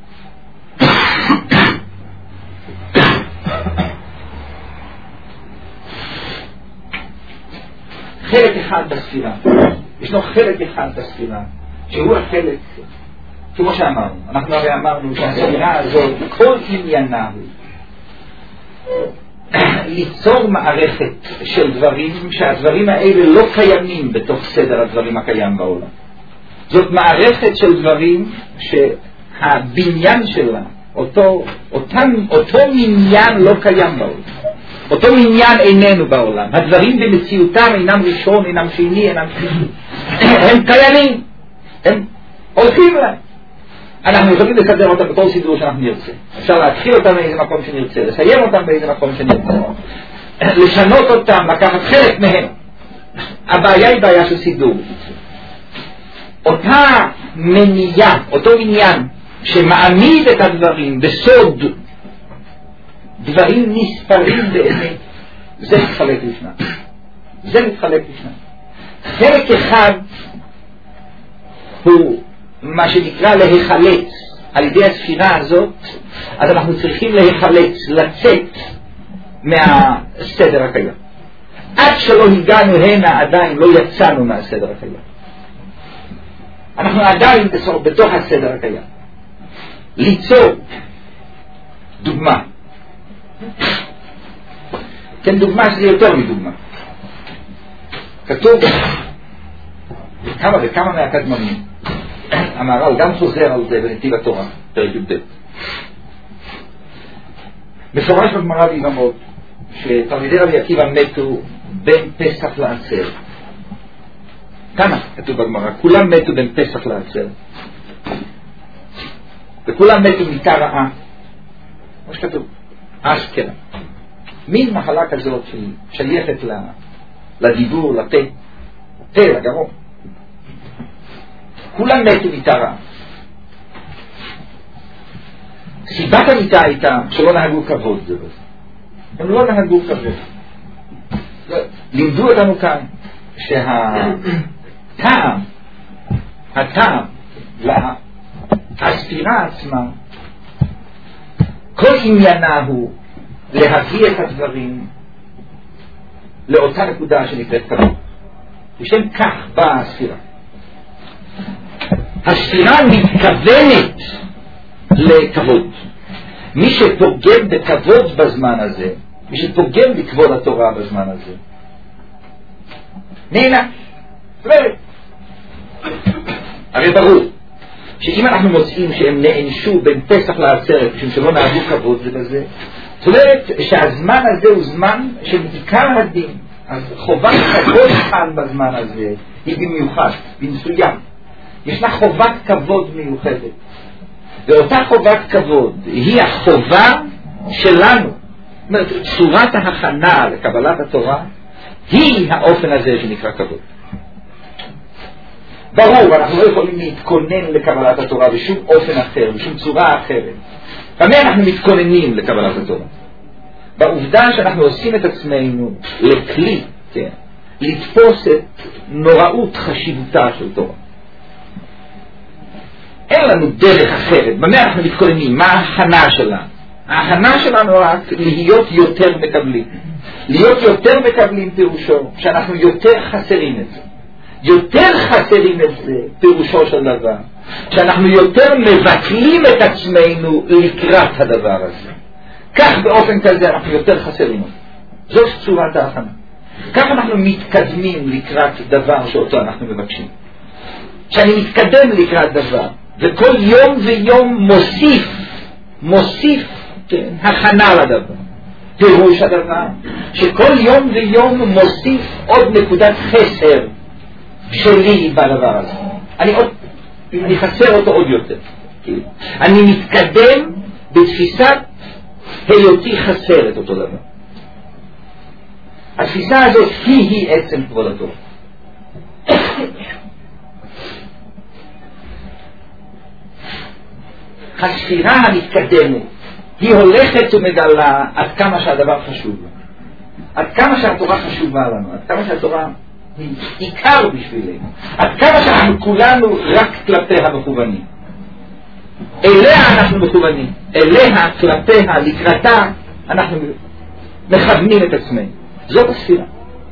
חלק אחד בספירה, ישנו חלק אחד בספירה, שהוא החלק, כמו שאמרנו, אנחנו הרי אמרנו שהספירה הזאת, כל עניינה הוא ליצור מערכת של דברים, שהדברים האלה לא קיימים בתוך סדר הדברים הקיים בעולם. זאת מערכת של דברים שהבניין שלה, אותו מניין לא קיים בעולם. אותו מניין איננו בעולם. הדברים במציאותם אינם ראשון, אינם שני, אינם שני. הם קיימים. הם הולכים להם. אנחנו יכולים לסדר אותם בכל סידור שאנחנו נרצה. אפשר להתחיל אותם באיזה מקום שנרצה, לסיים אותם באיזה מקום שנרצה. לשנות אותם, לקחת חלק מהם. הבעיה היא בעיה של סידור. אותה מניעה, אותו עניין שמעמיד את הדברים בסוד, דברים נספרים באמת, זה מתחלק לשניים. חלק אחד הוא מה שנקרא להיחלץ על ידי הספירה הזאת. אז אנחנו צריכים להיחלץ, לצאת מהסדר הקיים. עד שלא הגענו הנה עדיין לא יצאנו מהסדר הקיים. אנחנו עדיין בתוך הסדר הקיים. ליצור דוגמה. כן, דוגמה שזה יותר מדוגמה. כתוב כמה וכמה מהקדמונים, המהר"ל גם חוזר על זה בנתיב התורה, פרק י"ב. מפורש בגמרא ביבמות שתלמידי רבי עקיבא מתו בין פסח לעצרת. כמה כתוב בגמרא? כולם מתו בין פסח לעצרת. וכולם מתו מיתה רעה. כמו שכתוב, אשכרה. מין מחלה כזאת ששייכת לדיבור, לפה, לגרון. כולם מתו מיתה רעה. סיבת המיתה הייתה שלא נהגו כבוד זה בזה. הם לא נהגו כבוד. לימדו אותנו כאן הטעם הספירה עצמה כל עניינה הוא להביא את הדברים לאותה נקודה שנקראת כבוד. בשם כך באה הספירה. הספירה מתכוונת לכבוד. מי שפוגם בכבוד בזמן הזה, מי שפוגם בכבוד התורה בזמן הזה, נהנה. הרי ברור שאם אנחנו מוצאים שהם נענשו בין פסח לעצרת משום שלא נהגו כבוד ובזה, זאת אומרת שהזמן הזה הוא זמן של עיקר הדין. אז חובת כבוד כאן בזמן הזה היא במיוחד, במסוים. ישנה חובת כבוד מיוחדת, ואותה חובת כבוד היא החובה שלנו. זאת אומרת, צורת ההכנה לקבלת התורה היא האופן הזה שנקרא כבוד. ברור, אנחנו לא יכולים להתכונן לקבלת התורה בשום אופן אחר, בשום צורה אחרת. במה אנחנו מתכוננים לקבלת התורה? בעובדה שאנחנו עושים את עצמנו לכלי, כן, לתפוס את נוראות חשיבותה של תורה. אין לנו דרך אחרת. במה אנחנו מתכוננים? מה ההכנה שלנו? ההכנה שלנו רק להיות יותר מקבלים. להיות יותר מקבלים פירושו שאנחנו יותר חסרים את זה. יותר חסרים את זה פירושו של דבר שאנחנו יותר מבטלים את עצמנו לקראת הדבר הזה. כך באופן כזה אנחנו יותר חסרים. זאת צורת ההכנה. כך אנחנו מתקדמים לקראת דבר שאותו אנחנו מבקשים. שאני מתקדם לקראת דבר וכל יום ויום מוסיף כן, הכנה לדבר. פירוש הדבר שכל יום ויום מוסיף עוד נקודת חסר שלי בדבר הזה. אני חסר אותו עוד יותר. אני מתקדם בתפיסת היותי חסר את אותו דבר. התפיסה הזאת היא עצם כבוד התורה. הספירה המתקדמת היא הולכת ומגלה עד כמה שהדבר חשוב לנו, עד כמה שהתורה חשובה לנו, עד כמה שהתורה היא עיקר בשבילנו, עד כמה שאנחנו כולנו רק כלפיה מכוונים. אליה אנחנו מכוונים, אליה, כלפיה, לקראתה אנחנו מכוונים את עצמנו. זאת הספירה.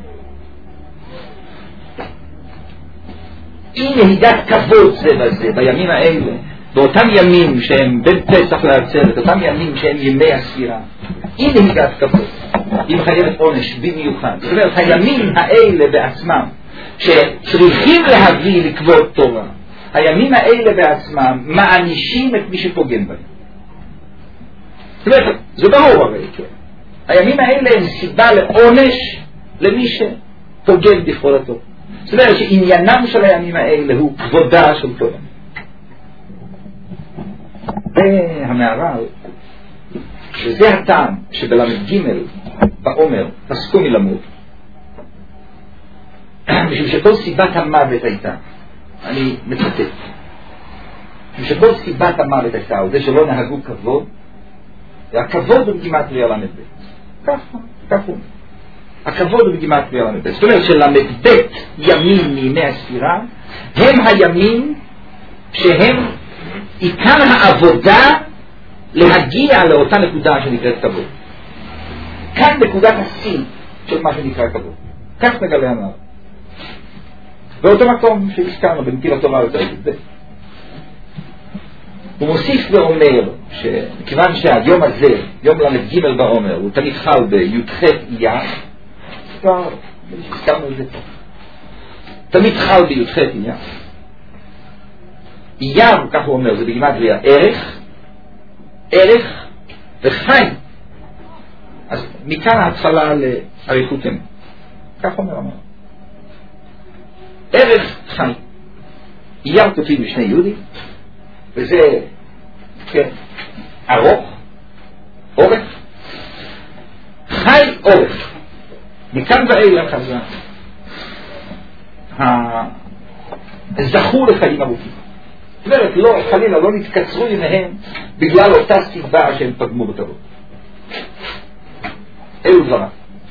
היא נהיגת כבוד זה בזה בימים האלה, באותם ימים שהם בין פסח לעצרת, אותם ימים שהם ימי הספירה, היא נהיגת כבוד. היא מחייבת עונש במיוחד. זאת אומרת, הימים האלה בעצמם שצריכים להביא לכבוד תורה, הימים האלה בעצמם מענישים את מי שפוגם בהם. זאת אומרת, זה ברור הרי, כן. הימים האלה הם סיבה לעונש למי שפוגם בכבוד התורה. זאת אומרת שעניינם של הימים האלה הוא כבודה של תורה. והמערל, שזה הטעם שבל"ג בעומר פסקו מלמות, משום שכל סיבת המוות הייתה, אני מצטט, משום שכל סיבת המוות הייתה, וזה שלא נהגו כבוד, והכבוד הוא בגימטריה ל"ב. כך הוא. הכבוד הוא בגימטריה ל"ב. זאת אומרת של"ב ימים מימי הספירה הם הימים שהם עיקר העבודה להגיע לאותה נקודה שנקראת כבוד. כאן נקודת השיא של מה שנקרא כבוד. כך מגלה המערל. באותו מקום שהזכרנו בנתיב התורה יותר זה. הוא מוסיף ואומר שכיוון שהיום הזה, יום ל"ג בעומר, הוא תמיד חל בי"ח אייר, כבר הזכרנו את זה פה. תמיד חל בי"ח אייר. אייר, כך הוא אומר, זה בגימטריה ערך וחיים. אז מכאן ההתחלה לאריכותנו. כך אומר המערל. ערך חיים. אייר כותבים בשני יהודים, וזה כן, ארוך, אורך, חי אורך. מכאן ואילך חזרה זכו לחיים ארוכים. זאת אומרת, לא, חלילה, לא נתקצרו ימיהם בגלל אותה סיבה שהם פגמו בתורה. אלו דבריו.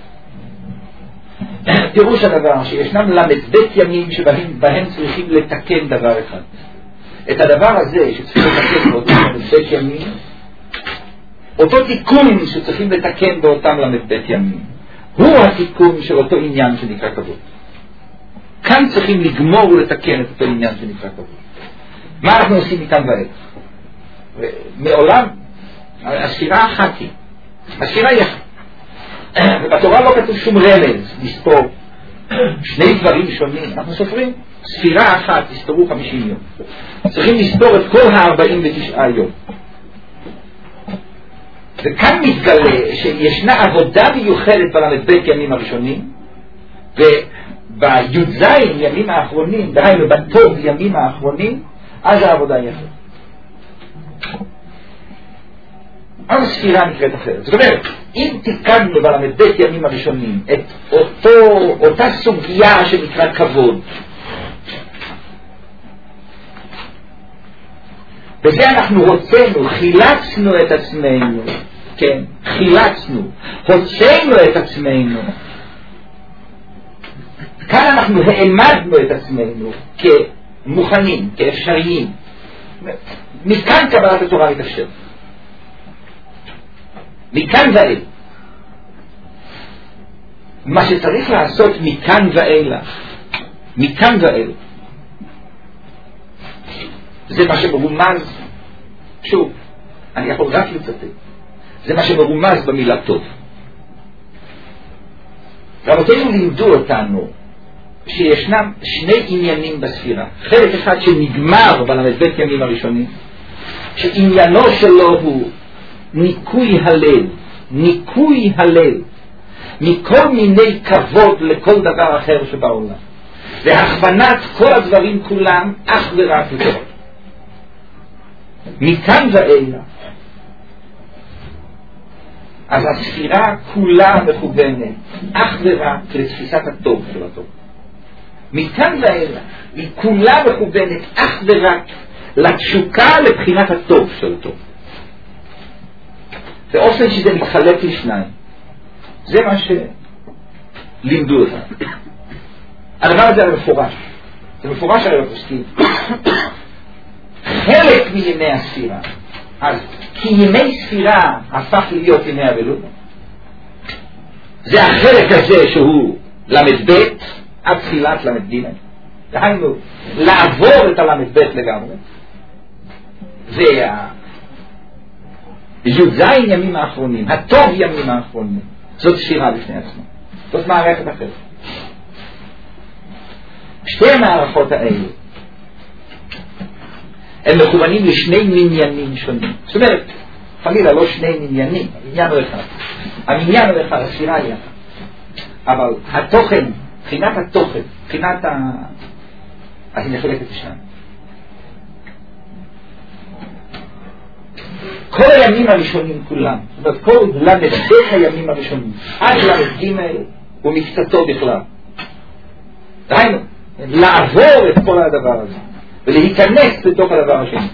פירוש הדבר שישנם ל"ב ימים שבהם צריכים לתקן דבר אחד. את הדבר הזה שצריכים לתקן באותם ל"ב ימים אותו תיקון שצריכים לתקן באותם ל"ב ימים, הוא התיקון של אותו עניין שנקרא כבוד. כאן צריכים לגמור ולתקן את אותו עניין שנקרא כבוד. מה אנחנו עושים מכאן ואילך? מעולם, הספירה אחת היא. הספירה היא אחת. ובתורה לא כתוב שום רמז לספור שני דברים שונים. אנחנו סופרים ספירה אחת, תספרו 50 יום. צריכים לספור את כל 49 יום. וכאן מתגלה שישנה עבודה מיוחדת בל"ב ימים הראשונים, ובי"ז ימים האחרונים, דהיינו בטוב ימים האחרונים, אז העבודה היא אחרת. אז הספירה נקראת אחרת. זאת אומרת, אם תיקנו בל"ב ימים הראשונים את אותה סוגיה שנקרא כבוד, בזה אנחנו הוצאנו, חילצנו את עצמנו, כן, חילצנו, הוצאנו את עצמנו. כאן אנחנו העמדנו את עצמנו כמוכנים, כאפשריים. מכאן קבלת התורה מתאפשר. מכאן ואילך. מה שצריך לעשות מכאן ואילך, זה מה שמרומז, שוב, אני יכול רק לצטט, זה מה שמרומז במילה טוב. רבותינו לימדו אותנו שישנם שני עניינים בספירה. חלק אחד שנגמר בל"ב ימים הראשונים, שעניינו שלו הוא ניקוי הלב מכל מיני כבוד לכל דבר אחר שבעולם, והכוונת כל הדברים כולם אך ורק לטוב. מכאן ואילך אז הספירה כולה מכוונת אך ורק לתפיסת הטוב של הטוב. מכאן ואילך היא כולה מכוונת אך ורק לתשוקה לבחינת הטוב של הטוב. באופן שזה מתחלק לשניים. זה מה שלימדו אותנו. הדבר הזה היה מפורש. זה מפורש הרי בפוסקים. חלק מימי הספירה, אז כי ימי ספירה הפך להיות ימי אבלות, זה החלק הזה שהוא ל"ב עד תחילת ל"ג, דהיינו לעבור את הל"ב לגמרי, וי"ז ימים האחרונים, הטוב ימים האחרונים, זאת ספירה בפני עצמה, זאת מערכת אחרת. שתי המערכות האלה הם מכוונים לשני מניינים שונים. זאת אומרת, חלילה לא שני מניינים, העניין הוא אחד. המניין הוא אחד, הספירה היא אחת. אבל התוכן, בחינת התוכן, אז היא נחלקת לשניים. כל הימים הראשונים כולם, זאת אומרת, כל ל"ב הימים הראשונים, עד ל"ג ומקצתו בכלל. דהיינו, לעבור את כל הדבר הזה. ולהיכנס בתוך הדבר השני.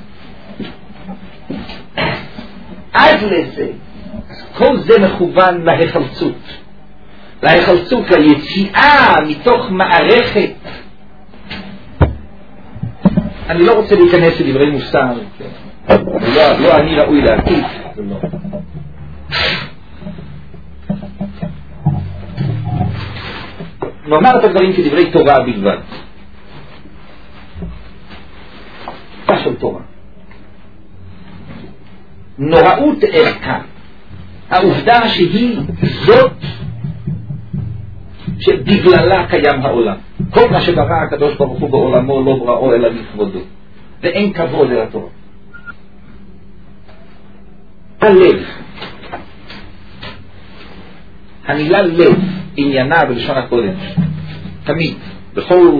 עד לזה, כל זה מכוון להיחלצות, ליציאה מתוך מערכת. אני לא רוצה להיכנס לדברי מוסר, לא אני ראוי להטיף, לא. נאמר את הדברים כדברי תורה בלבד. של תורה. נוראות ערכה, העובדה שהיא זאת שבגללה קיים העולם. כל מה שברא הקדוש ברוך הוא בעולמו לא בראו אלא לכבודו, ואין כבוד אל התורה. הלב, המילה לב עניינה בלשון הקודש תמיד, בכל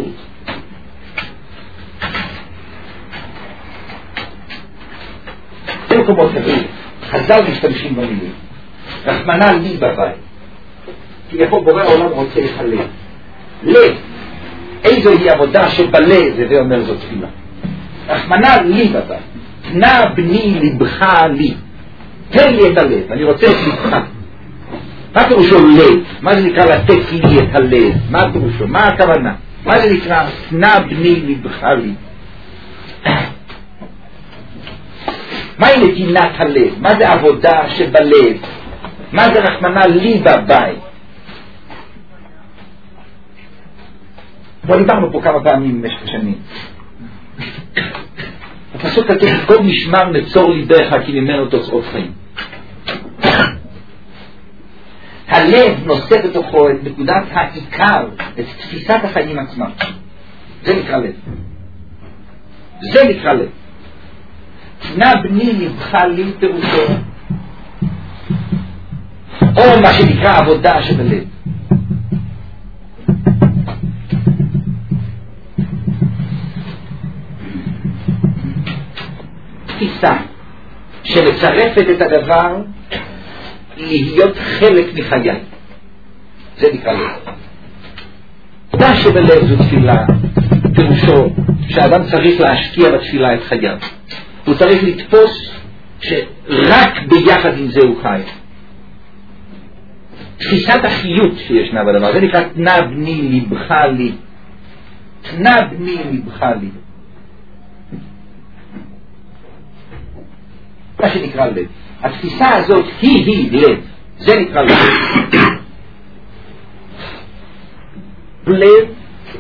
מקומות כתוב, חז"ל משתמשים במילים, רחמנא לי בבית, כי יכול בורא העולם רוצה את הלב. לב, איזו היא עבודה שבלב, זה אומר זאת תפילה. רחמנא לי בבית, תנה בני לבך לי, תן לי את הלב, אני רוצה את לבך. מה פירושו לב? מה זה נקרא לתת לי את הלב? מה פירושו? מה הכוונה? מה זה נקרא תנה בני לבך לי? מהי נתינת הלב? מה זה עבודה שבלב? מה זה רחמנא ליבא בבית? כבר דיברנו פה כמה פעמים במשך השנים. הפסוק כתוב, כל משמר נצור ליבך כי ממנו תוצאות חיים. הלב נושא בתוכו את נקודת העיקר, את תפיסת החיים עצמם. זה נקרא לב. זה נקרא לב. תנה בני לבך לי פירושו, או מה שנקרא עבודה שבלב. תפיסה שמצרפת את הדבר להיות חלק מחיי. זה נקרא לב. עבודה שבלב זו תפילה, פירושו שהאדם צריך להשקיע בתפילה את חייו. הוא צריך לתפוס שרק ביחד עם זה הוא חי. תפיסת החיות שישנה בדבר, זה נקרא תנה בני לבך לי. תנה בני לבך לי. מה שנקרא לב. התפיסה הזאת היא לב. זה נקרא לב. לב,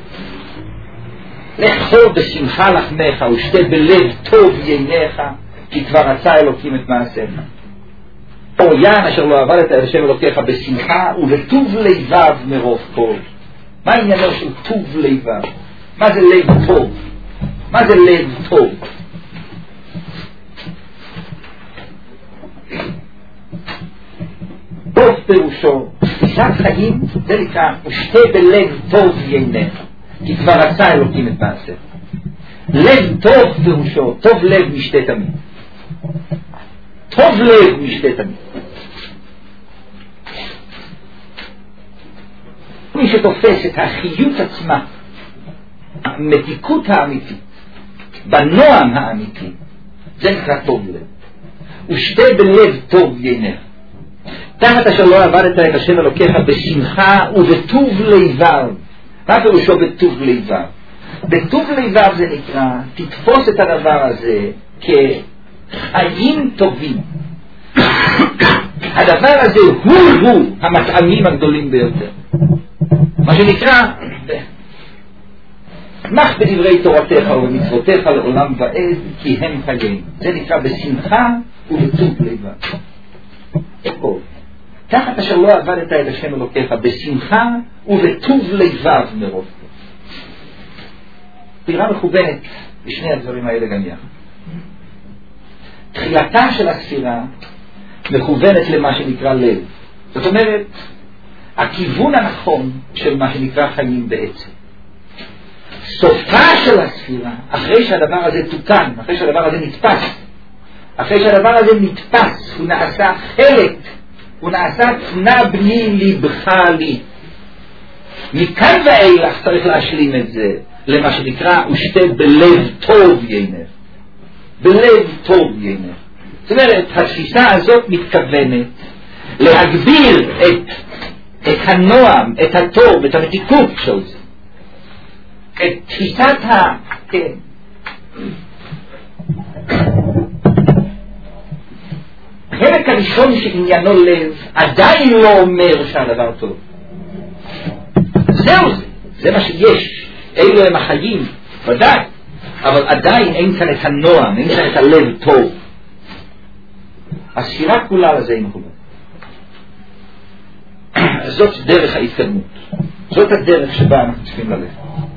לאכול בשמחה לחמך ושתה בלב טוב ייניך כי כבר רצה אלוקים את מעשיך. או יען אשר לא עבדת את השם אלוקיך בשמחה ובטוב לבב מרוב כל. מה העניינו של טוב לבב? מה זה לב טוב? מה זה לב טוב? טוב פירושו תפיסת חיים, זה נקרא ושתה בלב טוב ייניך כי כבר רצה אלוקים את מעשיך. לב טוב פירושו טוב לב משתה תמיד. טוב לב משתה תמיד. מי שתופס את החיות עצמה, המתיקות האמיתית, בנועם האמיתי, זה נקרא טוב לב. ושתה בלב טוב ייניך תחת אשר לא עבדת את השם אלוקיך בשמחה ובטוב לבב. מה פירושו בטוב לבב? בטוב לבב זה נקרא תתפוס את הדבר הזה כחיים טובים. הדבר הזה הוא המטעמים הגדולים ביותר, מה שנקרא מח בדברי תורתך ובמצוותיך לעולם ועד כי הם חיים. זה נקרא בשמחה ובטוב לבב. הכל תחת אשר לא עבדת את השם אלוקיך בשמחה ובטוב לבב מרוב. ספירה מכוונת בשני הדברים האלה גם יחד. תחילתה של הספירה מכוונת למה שנקרא לב. זאת אומרת הכיוון הנכון של מה שנקרא חיים בעצם. סופה של הספירה אחרי שהדבר הזה תוקן, אחרי שהדבר הזה נתפס, אחרי שהדבר הזה נתפס, הוא נעשה חלק, הוא נעשה תנה בני לבך לי. מכאן ואילך צריך להשלים את זה למה שנקרא ושתה בלב טוב ייניך. בלב טוב ייניך. זאת אומרת התפיסה הזאת מתכוונת להגביר את הנועם, את הטוב, את המתיקות של זה, את תפיסת החלק הראשון שעניינו לב עדיין לא אומר שהדבר טוב. זהו זה מה שיש, אלו הם החיים ודאי, אבל עדיין אין כאן את הנועם, אין כאן את הלב טוב. הספירה כולה לזה היא מכוונת. זאת דרך ההתקדמות, זאת הדרך שבה אנחנו צריכים ללכת.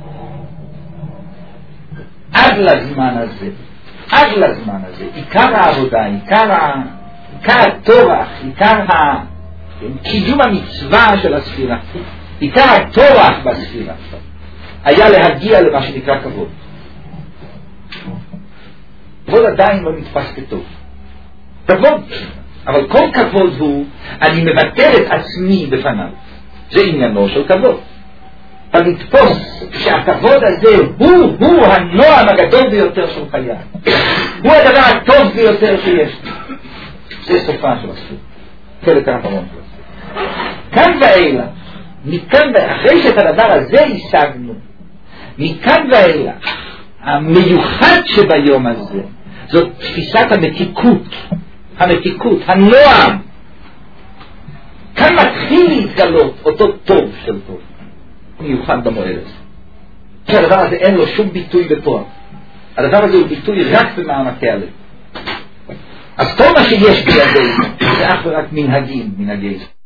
עד לזמן הזה עיקר העבודה, עיקר התורח, עיקר קידום המצווה של הספירה, עיקר התורח בספירה היה להגיע למה שנקרא כבוד. כבוד עדיין לא נתפס כטוב. כבוד, אבל כל כבוד הוא אני מבטל את עצמי בפניו. זה עניינו של כבוד. אבל לתפוס שהכבוד הזה הוא הנועם הגדול ביותר של חיי, הוא הדבר הטוב ביותר שיש. זה סופה של הספירה, חלק האחרון של הספירה. כאן ואילך, מכאן אחרי שאת הדבר הזה השגנו, מכאן ואילך המיוחד שביום הזה זאת תפיסת המתיקות, הנועם. כאן מתחיל להתגלות אותו טוב של טוב, מיוחד במועד הזה. שהדבר הזה אין לו שום ביטוי בפועל. הדבר הזה הוא ביטוי רק במעמקי הלב. אז כל מה שיש בידינו זה אך ורק מנהגים, מנהגי.